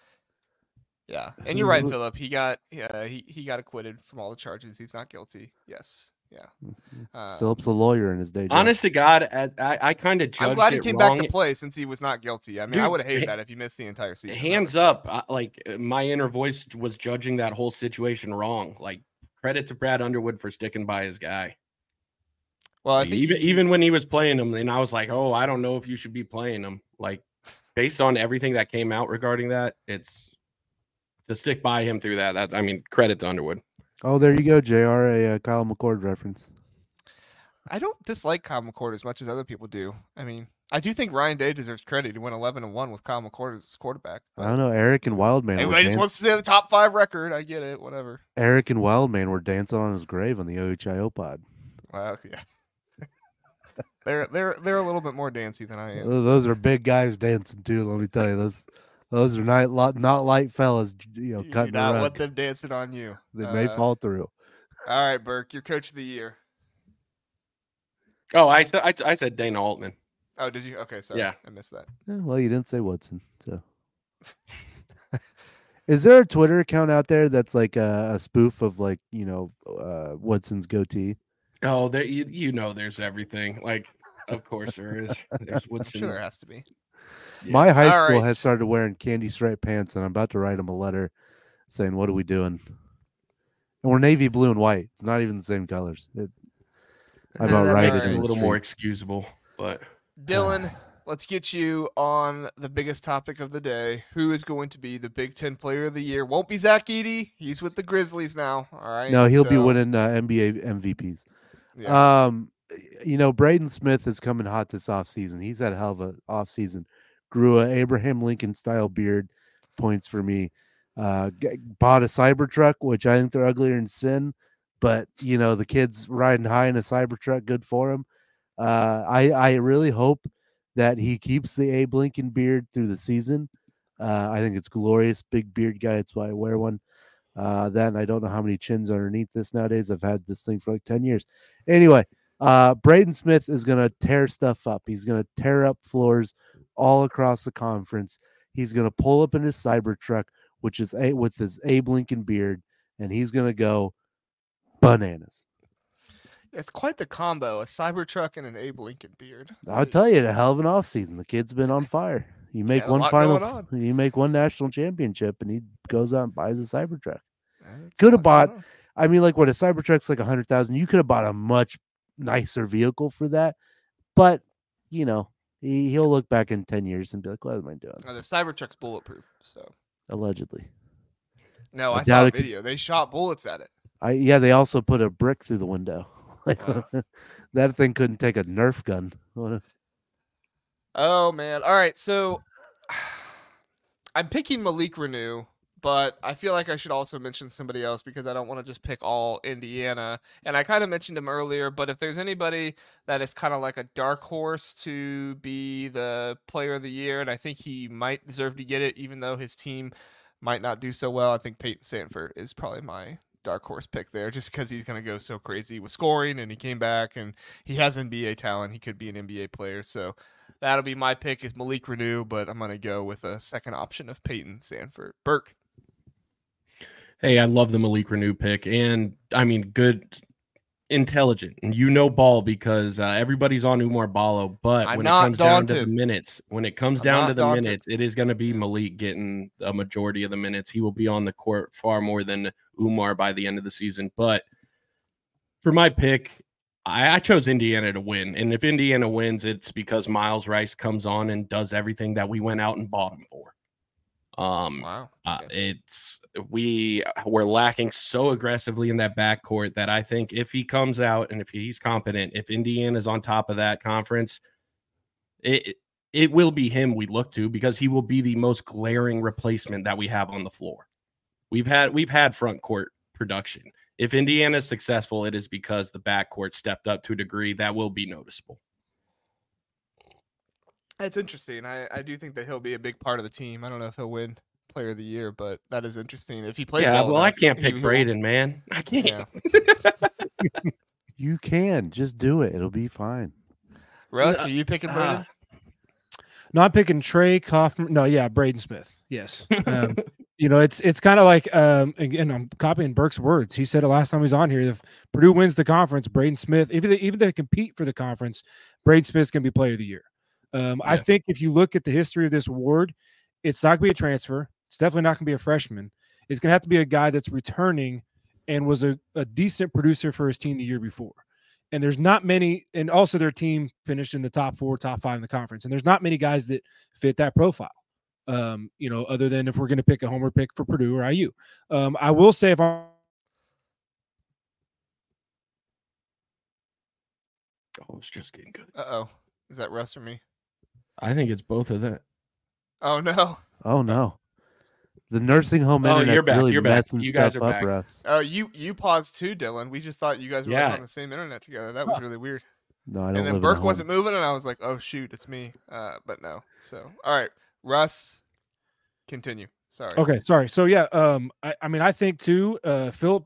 Yeah. And you're right, Philip. He got acquitted from all the charges. He's not guilty. Yes. Yeah. Philip's a lawyer in his day job. Honest to God, I kind of judged. I'm glad he it came wrong. back to play since he was not guilty. I mean, Dude, I would have hated that if he missed the entire season. Hands up, like my inner voice was judging that whole situation wrong. Like credit to Brad Underwood for sticking by his guy. Well, I like, think even when he was playing him, and I was like, oh, I don't know if you should be playing him. Like based on everything that came out regarding that, it's to stick by him through that. That's, I mean, credit to Underwood. Oh, there you go, JR, a Kyle McCord reference. I don't dislike Kyle McCord as much as other people do. I mean, I do think Ryan Day deserves credit. He went 11-1 with Kyle McCord as his quarterback. I don't know. Eric and Wildman. Everybody just wants to say the top 5 record. I get it. Whatever. Eric and Wildman were dancing on his grave on the OHIO pod. Well, yes. they're a little bit more dancey than I am. Those are big guys dancing too. Let me tell you, those are not light fellas. You cutting not the rug. want them dancing on you. They may fall through. All right, Burke, you're coach of the year. Oh, I said Dana Altman. Oh, did you? Okay, sorry. Yeah. I missed that. Well, you didn't say Woodson, so. Is there a Twitter account out there that's like a spoof of like Woodson's goatee? Oh, there there's everything. Like, of course there is. There's Woodson. I'm sure there has to be. Yeah. My high school has started wearing candy stripe pants, and I'm about to write them a letter saying, "What are we doing?" And we're navy blue and white. It's not even the same colors. I'm about That right. makes it a little more excusable, but Dylan, let's get you on the biggest topic of the day. Who is going to be the Big Ten Player of the Year? Won't be Zach Edey. He's with the Grizzlies now. All right. No, he'll be winning NBA MVPs. Yeah. Braden Smith is coming hot this offseason. He's had a hell of a offseason. Grew a Abraham Lincoln style beard. Points for me. Bought a Cybertruck, which I think they're uglier than sin. But, the kid's riding high in a Cybertruck. Good for him. I really hope that he keeps the Abe Lincoln beard through the season. I think it's glorious. Big beard guy. That's why I wear one. And I don't know how many chins underneath this nowadays. I've had this thing for like 10 years. Anyway, Braden Smith is going to tear stuff up. He's going to tear up floors all across the conference. He's going to pull up in his Cybertruck, which is with his Abe Lincoln beard, and he's going to go bananas. It's quite the combo, a Cybertruck and an Abe Lincoln beard. I'll tell you, a hell of an offseason. The kid's been on fire. You make you make one national championship, and he goes out and buys a Cybertruck. Could have bought, a Cybertruck's like $100,000. You could have bought a much nicer vehicle for that. But, he'll look back in 10 years and be like, what am I doing? The Cybertruck's bulletproof, so. Allegedly. No, I saw a video. They shot bullets at it. They also put a brick through the window. Wow. That thing couldn't take a Nerf gun. Oh, man. All right, so I'm picking Malik Renew, but I feel like I should also mention somebody else because I don't want to just pick all Indiana. And I kind of mentioned him earlier, but if there's anybody that is kind of like a dark horse to be the player of the year, and I think he might deserve to get it, even though his team might not do so well, I think Peyton Sandford is probably my dark horse pick there, just because he's going to go so crazy with scoring, and he came back, and he has NBA talent. He could be an NBA player. So that'll be my pick is Malik Renew, but I'm going to go with a second option of Peyton Sandfort. Burke. Hey, I love the Malik Renew pick, and I mean, good, intelligent, and ball because everybody's on Umar Ballo. But I'm when it not comes down to the daunted. minutes, when it comes I'm down not to the daunted. minutes, it is going to be Malik getting a majority of the minutes. He will be on the court far more than Umar by the end of the season. But for my pick, I chose Indiana to win, and if Indiana wins, it's because Miles Rice comes on and does everything that we went out and bought him for. Wow. Okay. We're lacking so aggressively in that backcourt that I think if he comes out and if he's competent, if Indiana's on top of that conference, it will be him we look to because he will be the most glaring replacement that we have on the floor. We've had front court production. If Indiana is successful, it is because the backcourt stepped up to a degree that will be noticeable. It's interesting. I do think that he'll be a big part of the team. I don't know if he'll win Player of the Year, but that is interesting. If he plays well I enough, can't pick he'll- Braden, man. I can't. Yeah. You can just do it. It'll be fine. Russ, are you picking Braden? No, I'm picking Trey Kaufman. No, yeah, Braden Smith. Yes. It's kind of like again, I'm copying Burke's words. He said it last time he was on here. If Purdue wins the conference, Braden Smith, even if they compete for the conference, Braden Smith's gonna be Player of the Year. I think if you look at the history of this award, it's not going to be a transfer. It's definitely not going to be a freshman. It's going to have to be a guy that's returning and was a decent producer for his team the year before. And there's not many, and also their team finished in the top 4, top 5 in the conference. And there's not many guys that fit that profile, other than if we're going to pick a homer pick for Purdue or IU. I will say if I'm it's just getting good. Uh-oh. Is that Russ or me? I think it's both of that. Oh, no. Oh no, the nursing home Oh, internet you're back, really you're back. messing You guys stuff are up, back. Russ. Oh, you paused too, Dylan. We just thought you guys were Yeah. on the same internet together. That was really weird. No, I don't. And then live Burke in a wasn't home. moving, and I was like, oh, shoot, it's me. But no. So, all right. Russ, continue. Sorry. okay. Sorry. So yeah, I think too, Philip.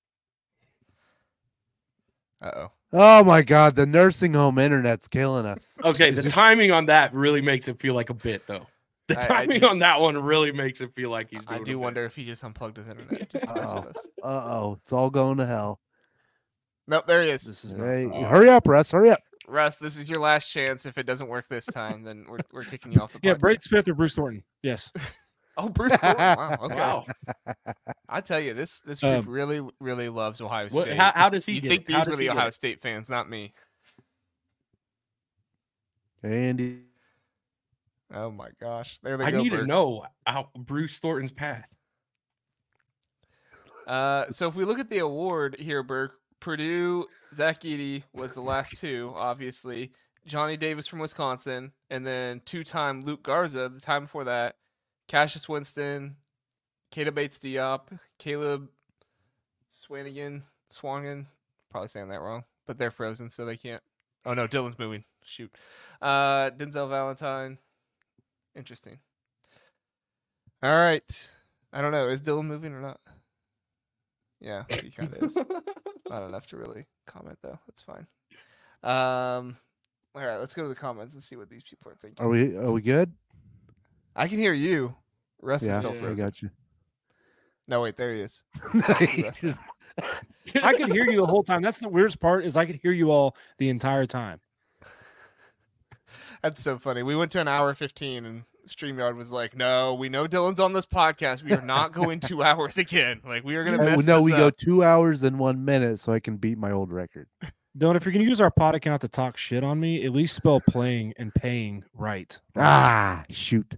Uh-oh. Oh my God, the nursing home internet's killing us. Okay, the timing on that really makes it feel like a bit, though. The I timing do- on that one really makes it feel like he's doing I a do bit. wonder if he just unplugged his internet just to mess with us. Uh-oh, it's all going to hell. Nope, there he is. This is Hey, not. hurry up, Russ, hurry up. Russ, this is your last chance. If it doesn't work this time, then we're kicking you off the podcast. Yeah, Braden Smith or Bruce Thornton. Yes. Oh, Bruce Thornton. Wow. Okay. Wow. I tell you, this group really, really loves Ohio State. How does he you get think it? How these does were the he get Ohio it? State fans, not me. Andy. Oh my gosh. There they I go. need to Burke. know Bruce Thornton's path. So if we look at the award here, Burke, Purdue, Zach Edey was the last two, obviously. Johnny Davis from Wisconsin, and then two-time Luke Garza. The time before that, Cassius Winston, Keita Bates-Diop, Caleb Swanigan, probably saying that wrong, but they're frozen, so they can't. Oh no, Dylan's moving. Shoot. Denzel Valentine. Interesting. All right. I don't know. Is Dylan moving or not? Yeah, he kind of is. Not enough to really comment though. That's fine. All right, let's go to the comments and see what these people are thinking. Are we good? I can hear you. Russ is Yeah, still I frozen. got you. No, wait, there he is. I could hear you the whole time. That's the weirdest part is I could hear you all the entire time. That's so funny. We went to an hour 15 and StreamYard was like, no, we know Dylan's on this podcast. We are not going 2 hours again. Like, we are going to mess No, this we up. go 2 hours and 1 minute, so I can beat my old record. Dylan, if you're going to use our pod account to talk shit on me, at least spell playing and paying right. Shoot.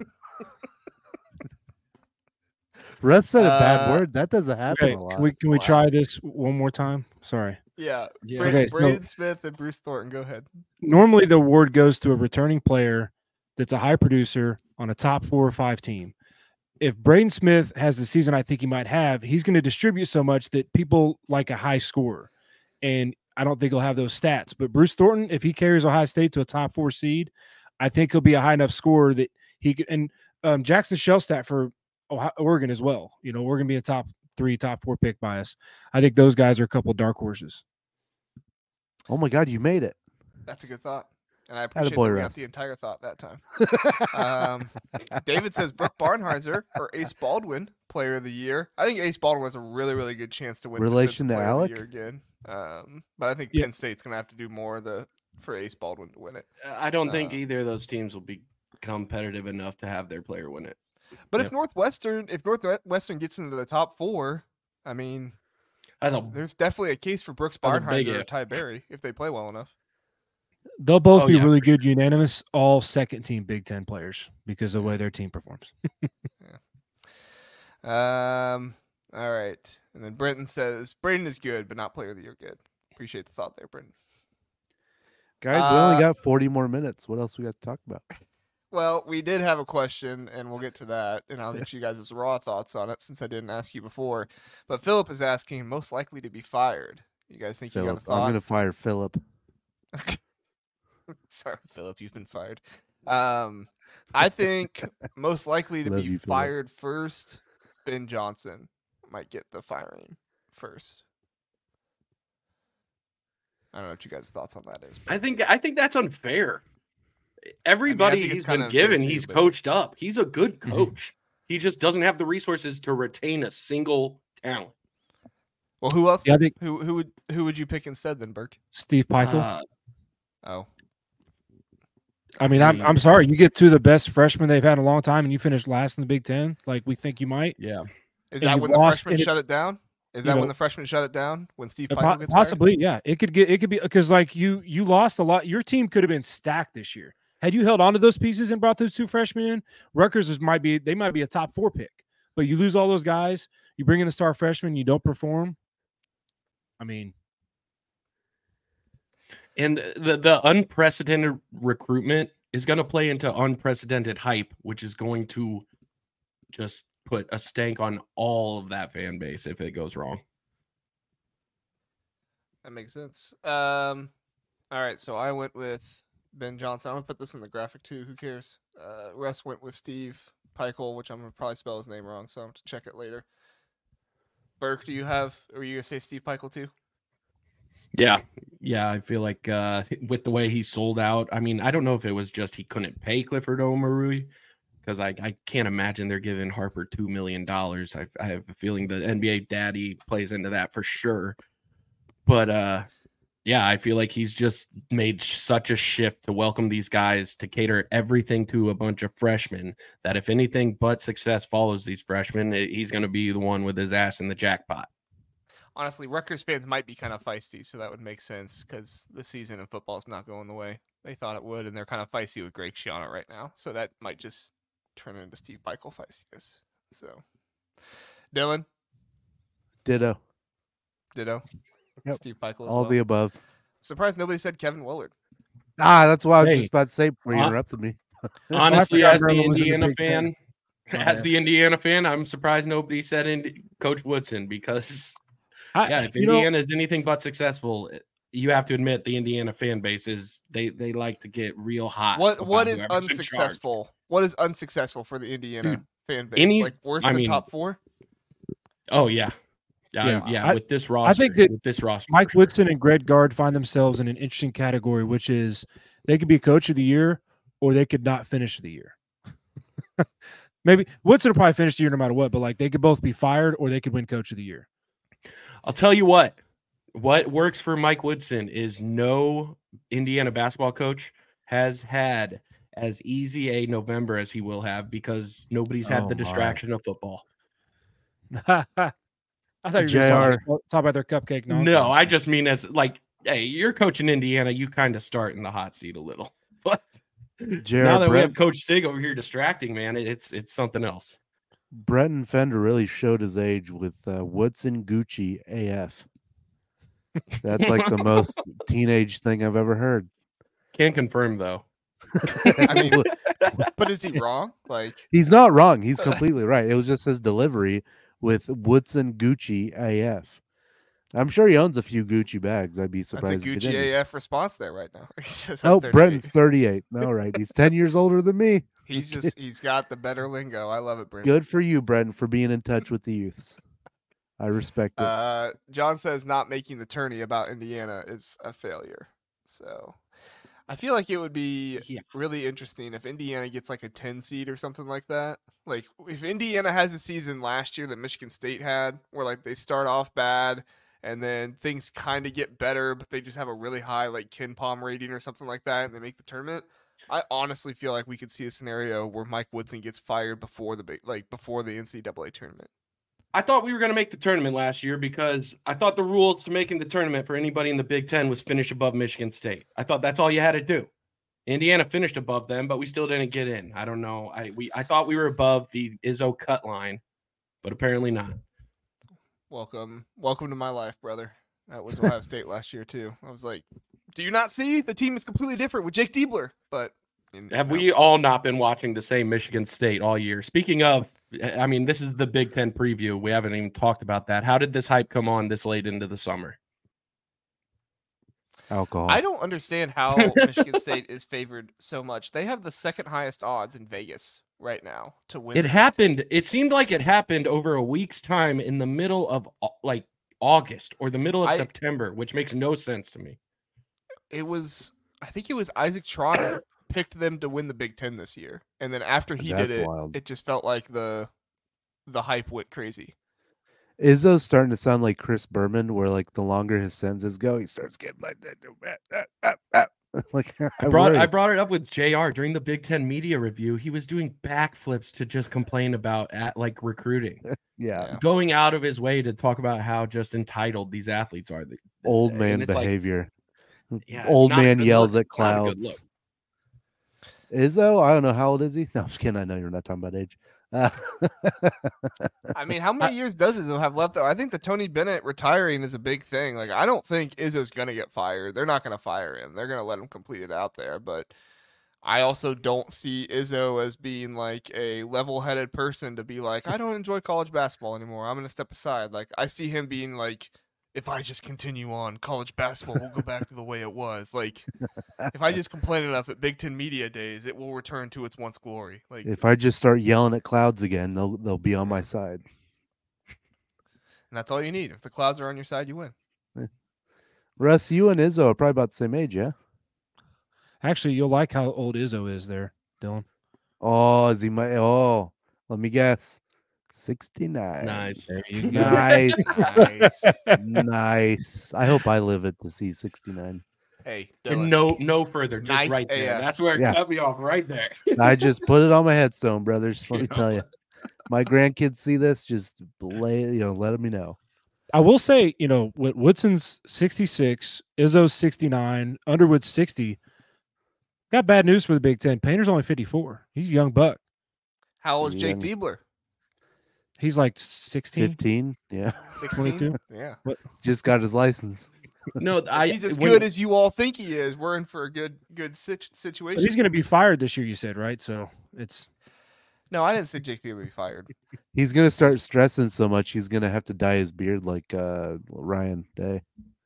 Russ said a bad word. That doesn't happen Okay, a lot. can we Wow. try this one more time? Sorry. Yeah. Yeah. Braden, Okay, so- Braden Smith and Bruce Thornton, go ahead. Normally the award goes to a returning player that's a high producer on a top 4 or 5 team. If Braden Smith has the season I think he might have, he's going to distribute so much that people like a high scorer. And I don't think he'll have those stats. But Bruce Thornton, if he carries Ohio State to a top 4 seed, I think he'll be a high enough scorer that he can. And Jackson Shellstat for Oregon as well. You know, Oregon being a top 3, top 4 pick bias. I think those guys are a couple dark horses. Oh my God, you made it. That's a good thought. And I appreciate Attaboy, that we got Russ. the entire thought that time. David says Brooke Barnheiser or Ace Baldwin, Player of the Year. I think Ace Baldwin has a really, really good chance to win Relation Defensive to Player Alec? of the Year again. But I think Yeah. Penn State's going to have to do more for Ace Baldwin to win it. I don't think either of those teams will be competitive enough to have their player win it. But Yep. if Northwestern gets into the top 4, I mean, That's a there's definitely a case for Brooks That's a big Barnheiser or if. Ty Berry if they play well enough. They'll both Oh, be yeah, really for good unanimous, all second team Big Ten players because of the way their team performs. All right. And then Brenton says Braden is good, but not Player of the Year good. Appreciate the thought there, Brenton. Guys, we only got 40 more minutes. What else we got to talk about? Well, we did have a question, and we'll get to that, and I'll get you guys' raw thoughts on it since I didn't ask you before. But Philip is asking, most likely to be fired. You guys think you got a Philip. I'm thought? going to fire Philip. Sorry, Philip, you've been fired. I think most likely to Love be you, Philip. fired first, Ben Johnson might get the firing first. I don't know what you guys' thoughts on that is. I think that's unfair. Everybody think it's he's kinda been given, unfair too, he's but- coached up. He's a good Mhm. coach. He just doesn't have the resources to retain a single talent. Well, who else? Yeah, I think Who would you pick instead then, Burke? Steve Peichel. Oh, I mean, I'm sorry. You get 2 of the best freshmen they've had in a long time, and you finish last in the Big Ten, like we think you might. Yeah. is And that you've when the lost, freshmen and shut it's- it down? Is you that know- when the freshmen shut it down? When Steve Peichel gets fired? Possibly, yeah. It could be because like you lost a lot. Your team could have been stacked this year had you held on to those pieces and brought those 2 freshmen in. Rutgers might be a top 4 pick, but you lose all those guys. You bring in the star freshman, you don't perform. I mean, And the unprecedented recruitment is going to play into unprecedented hype, which is going to just put a stank on all of that fan base if it goes wrong. That makes sense. All right, so I went with Ben Johnson. I'm gonna put this in the graphic too. Who cares? Russ went with Steve Peichel, which I'm gonna probably spell his name wrong, so I'm have to check it later. Burke, are you gonna say Steve Peichel too? Yeah. I feel like with the way he sold out, I mean, I don't know if it was just he couldn't pay Clifford Omarui, because I can't imagine they're giving Harper $2 million. I have a feeling the NBA daddy plays into that for sure. But yeah, I feel like he's just made such a shift to welcome these guys, to cater everything to a bunch of freshmen, that if anything but success follows these freshmen, he's going to be the one with his ass in the jackpot. Honestly, Rutgers fans might be kind of feisty, so that would make sense because the season in football is not going the way they thought it would, and they're kind of feisty with Greg Schiano right now. So that might just turn into Steve Peichel feistiness. So, Dylan, Ditto. ditto. Yep. Steve Peichel. As All well. the above. Surprised nobody said Kevin Willard. That's what I was Hey. just about to say before you Uh, interrupted me. Honestly, forgot as the Merlin was in the Indiana Big Ten. fan, I'm surprised nobody said Coach Woodson, because if you know, Indiana is anything but successful, you have to admit the Indiana fan base is they like to get real hot. What about is whoever's in charge. unsuccessful? What is unsuccessful for the Indiana fan base? any- Like worse I than mean, top 4? Oh yeah. Yeah, With this roster, think that with this roster, Mike for sure. Woodson and Greg Gard find themselves in an interesting category, which is they could be coach of the year or they could not finish the year. Maybe Woodson will probably finish the year no matter what, but like they could both be fired or they could win coach of the year. I'll tell you what works for Mike Woodson is no Indiana basketball coach has had as easy a November as he will have, because nobody's had Oh, the my. distraction of football. I thought you were going JR. to talk about their cupcake. No, I just mean as like, hey, you're coaching Indiana, you kind of start in the hot seat a little. But now that we have Coach Sig over here distracting, man, it's something else. Brenton Fender really showed his age with Woodson Gucci AF. That's like the most teenage thing I've ever heard. Can't confirm though. I mean, but is he wrong? Like, He's not wrong. He's completely right. It was just his delivery with Woodson Gucci AF. I'm sure he owns a few Gucci bags. I'd be that's a surprised if he Gucci didn't. AF response there right now. He says I'm Oh, 38. Brenton's 38. No, right. He's 10 years older than me. He's got the better lingo. I love it, Brenton. Good for you, Brenton, for being in touch with the youths. I respect it. John says not making the tourney about Indiana is a failure. So I feel like it would be really interesting if Indiana gets like a 10 seed or something like that. Like if Indiana has a season last year that Michigan State had, where like they start off bad and then things kind of get better, but they just have a really high like KenPom rating or something like that, and they make the tournament. I honestly feel like we could see a scenario where Mike Woodson gets fired before the NCAA tournament. I thought we were going to make the tournament last year because I thought the rules to making the tournament for anybody in the Big Ten was finish above Michigan State. I thought that's all you had to do. Indiana finished above them, but we still didn't get in. I don't know. I thought we were above the Izzo cut line, but apparently not. Welcome to my life, brother. That was Ohio State last year too. I was like, do you not see the team is completely different with Jake Diebler? But have we all not been watching the same Michigan State all year? Speaking of, I mean, this is the Big Ten preview. We haven't even talked about that. How did this hype come on this late into the summer? Alcohol. I don't understand how Michigan State is favored so much. They have the second highest odds in Vegas right now to win. It happened. It seemed like it happened over a week's time in the middle of like August or the middle of September, which makes no sense to me. I think it was Isaac Trotter picked them to win the Big Ten this year, and then after he did it, it just felt like the hype went crazy. Izzo's starting to sound like Chris Berman, where like the longer his sentences go, he starts getting like that. Like I brought it up with JR during the Big Ten media review. He was doing backflips to just complain about like recruiting. Yeah, going out of his way to talk about how just entitled these athletes are. Old man behavior. Like, old man yells at clouds. Izzo, I don't know, how old is he? No, I'm just kidding. I know you're not talking about age. I mean, how many years does Izzo have left, though? I think the Tony Bennett retiring is a big thing. Like, I don't think Izzo's going to get fired. They're not going to fire him. They're going to let him complete it out there. But I also don't see Izzo as being like a level-headed person to be like, I don't enjoy college basketball anymore. I'm going to step aside. Like, I see him being like, if I just continue on, college basketball will go back to the way it was. Like, if I just complain enough at Big Ten media days, it will return to its once glory. Like, if I just start yelling at clouds again, they'll be on my side. And that's all you need. If the clouds are on your side, you win. Yeah. Russ, you and Izzo are probably about the same age, yeah? Actually, you'll like how old Izzo is there, Dylan. Oh, is he let me guess. 69. Nice. Nice. Nice. I hope I live it to see 69. Hey, and no further. Just nice right there. That's where it cut me off right there. I just put it on my headstone, brothers. Let me tell you. My grandkids see this, just let me know. I will say, Woodson's 66, Izzo's 69, Underwood's 60. Got bad news for the Big Ten. Painter's only 54. He's a young buck. How old is Jake Diebler? He's like 16. 15, yeah. 16? Yeah. Just got his license. No, he's as good as you all think he is. We're in for a good situation. But he's going to be fired this year, you said, right? So it's... No, I didn't say Jake Diebler would be fired. He's going to start stressing so much, he's going to have to dye his beard like Ryan Day.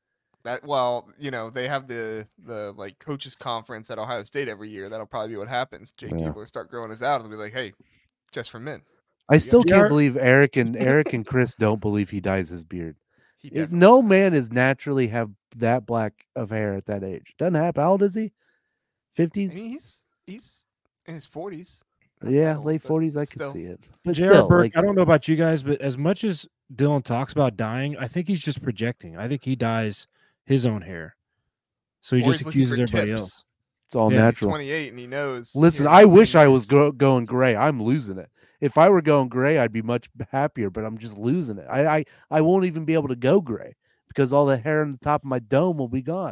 They have the like coaches conference at Ohio State every year. That'll probably be what happens. Jake Diebler will start growing his out. It'll be like, hey, just for men. I still can't believe Eric and Chris don't believe he dyes his beard. No man is naturally have that black of hair at that age. Doesn't happen. How old is he? 50s? I mean, he's in his 40s. Yeah, late 40s. I can see it. But J.R. Burke, I don't know about you guys, but as much as Dylan talks about dyeing, I think he's just projecting. I think he dyes his own hair. So he just accuses everybody else. It's all natural. He's 28 and he knows. Listen, I wish I was going gray. I'm losing it. If I were going gray, I'd be much happier, but I'm just losing it. I won't even be able to go gray because all the hair on the top of my dome will be gone.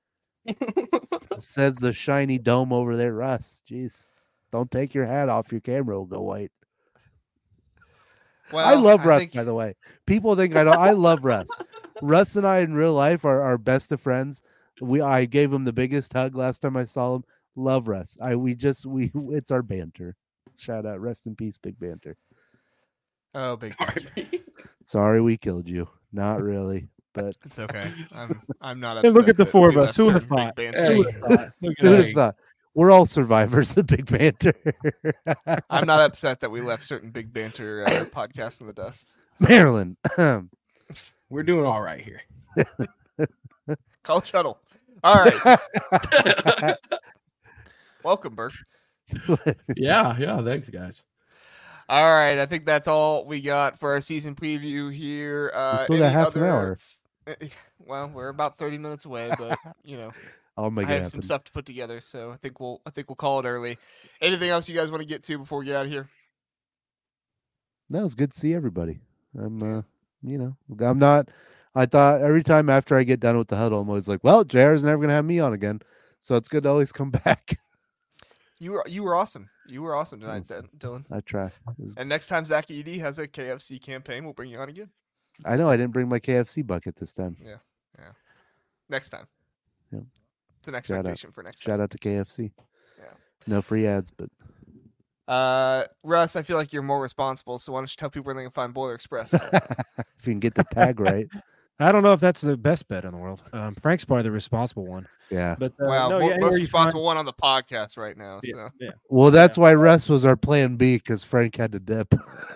Says the shiny dome over there, Russ. Jeez. Don't take your hat off. Your camera will go white. Well, I love Russ, by the way. People think I don't. I love Russ. Russ and I in real life are best of friends. I gave him the biggest hug last time I saw him. Love Russ. It's our banter. Shout out, rest in peace, Big Banter. Oh, Big Banter. Sorry we killed you. Not really, but it's okay. I'm not upset. Hey, look at the four of us. Who would have thought? Who would have thought? We're all survivors of Big Banter. I'm not upset that we left certain Big Banter podcasts in the dust. Maryland. We're doing all right here. College Huddle. All right. Welcome, Burke. Yeah. Thanks, guys. All right. I think that's all we got for our season preview here. We still got any half an other- hour. Well, we're about 30 minutes away, but I'll make I it have happen. some stuff to put together, so I think we'll call it early. Anything else you guys want to get to before we get out of here? No, it's good to see everybody. I'm not. I thought every time after I get done with the huddle, I'm always like, well, JR's never gonna have me on again, so it's good to always come back. You were awesome. You were awesome tonight, Thanks. Dylan. I try. It's- And next time Zach ED has a KFC campaign, we'll bring you on again. I know I didn't bring my KFC bucket this time. Next time. Yep. It's an Shout out. expectation for next time. Shout out to KFC. Yeah. No free ads, but Russ, I feel like you're more responsible, so why don't you tell people where they can find Boiler Express? if you can get the tag right, I don't know if that's the best bet in the world. Frank's probably the responsible one. yeah. But Wow, no, yeah, anywhere most you responsible one on the podcast right now. find- So yeah. Well, that's why Russ was our plan B because Frank had to dip.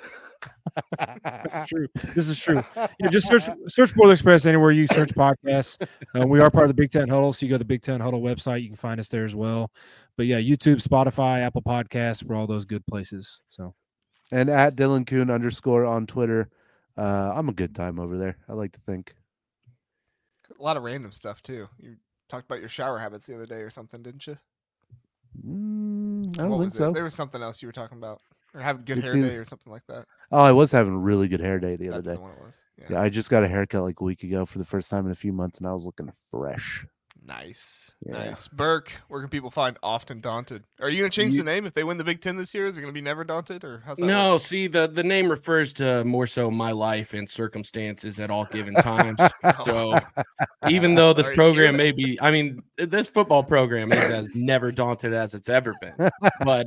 True. This is true. Yeah, just search Boiler Express anywhere you search podcasts. We are part of the Big Ten Huddle, so you go to the Big Ten Huddle website. You can find us there as well. But yeah, YouTube, Spotify, Apple Podcasts, we're all those good places. So And at Dylan Kuhn _ on Twitter. I'm a good time over there. I like to think. a lot of random stuff too. You talked about your shower habits the other day or something, didn't you? I What don't think was it? so. There was something else you were talking about, or having good It's hair either- day or something like that. Oh, I was having a really good hair day the other That's day. the one it was. Yeah, I just got a haircut like a week ago for the first time in a few months, and I was looking fresh. Nice, Yeah. nice. Burke, where can people find Often Daunted? Are you going to change the name if they win the Big Ten this year? Is it going to be Never Daunted, or how's that? No, work? see, the name refers to more so my life and circumstances at all given times. So even though this Sorry to hear program that. may be, I mean, this football program is as never daunted as it's ever been. But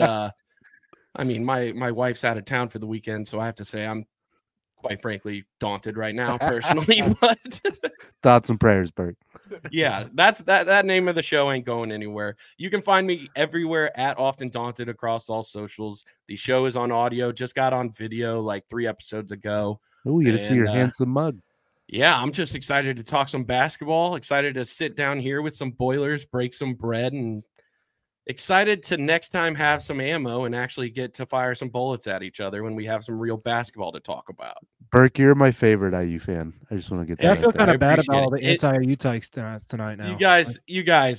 I mean, my wife's out of town for the weekend, so I have to say I'm quite frankly daunted right now personally. But Thoughts and prayers, Bert. yeah, that name of the show ain't going anywhere. You can find me everywhere at Often Daunted across all socials. The show is on audio, just got on video like 3 episodes ago. Oh, you get to see your And, handsome mug. Yeah, I'm just excited to talk some basketball, excited to sit down here with some Boilers, break some bread, and excited to next time have some ammo and actually get to fire some bullets at each other when we have some real basketball to talk about. Burke, you're my favorite IU fan. I just want to get that. yeah, I out feel there. kind I of bad appreciate about all the it. anti-IU takes tonight now. You guys,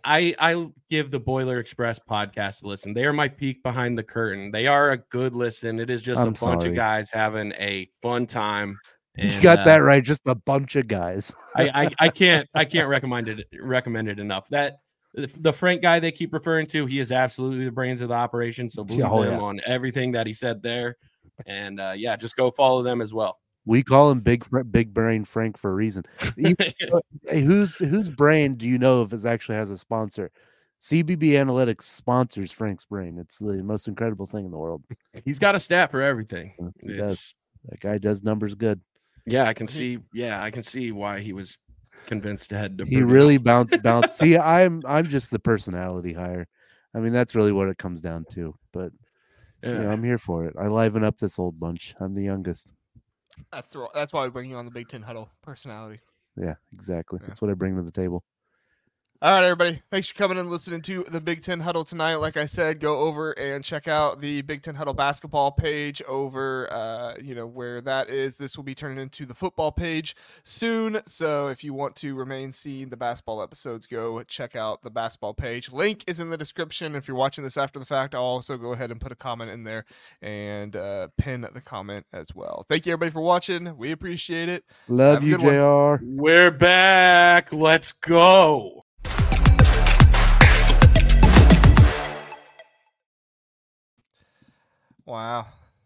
I give the Boiler Express podcast a listen. They are my peek behind the curtain. They are a good listen. It is just I'm a bunch sorry. of guys having a fun time. You And, got that right. Just a bunch of guys. I can't recommend it enough. That the Frank guy they keep referring to, he is absolutely the brains of the operation. So believe Oh, him yeah. on everything that he said there. And yeah, just go follow them as well. We call him Big Brain Frank for a reason. Hey, whose brain do you know if it actually has a sponsor? CBB Analytics sponsors Frank's brain. It's the most incredible thing in the world. He's got a stat for everything. He It's does. That guy does numbers good. yeah, I can see. Yeah, I can see why he was convinced to head to. He Purdue. really bounced. See, I'm just the personality hire. I mean, that's really what it comes down to. But Yeah. I'm here for it. I liven up this old bunch. I'm the youngest. That's why we bring you on the Big Ten Huddle personality. Yeah, exactly. Yeah. That's what I bring to the table. All right, everybody. Thanks for coming and listening to the Big Ten Huddle tonight. Like I said, go over and check out the Big Ten Huddle basketball page over, where that is. This will be turning into the football page soon. So if you want to remain seeing the basketball episodes, go check out the basketball page. Link is in the description. If you're watching this after the fact, I'll also go ahead and put a comment in there and pin the comment as well. Thank you, everybody, for watching. We appreciate it. Love Have a you, good one. JR. We're back. Let's go. Wow.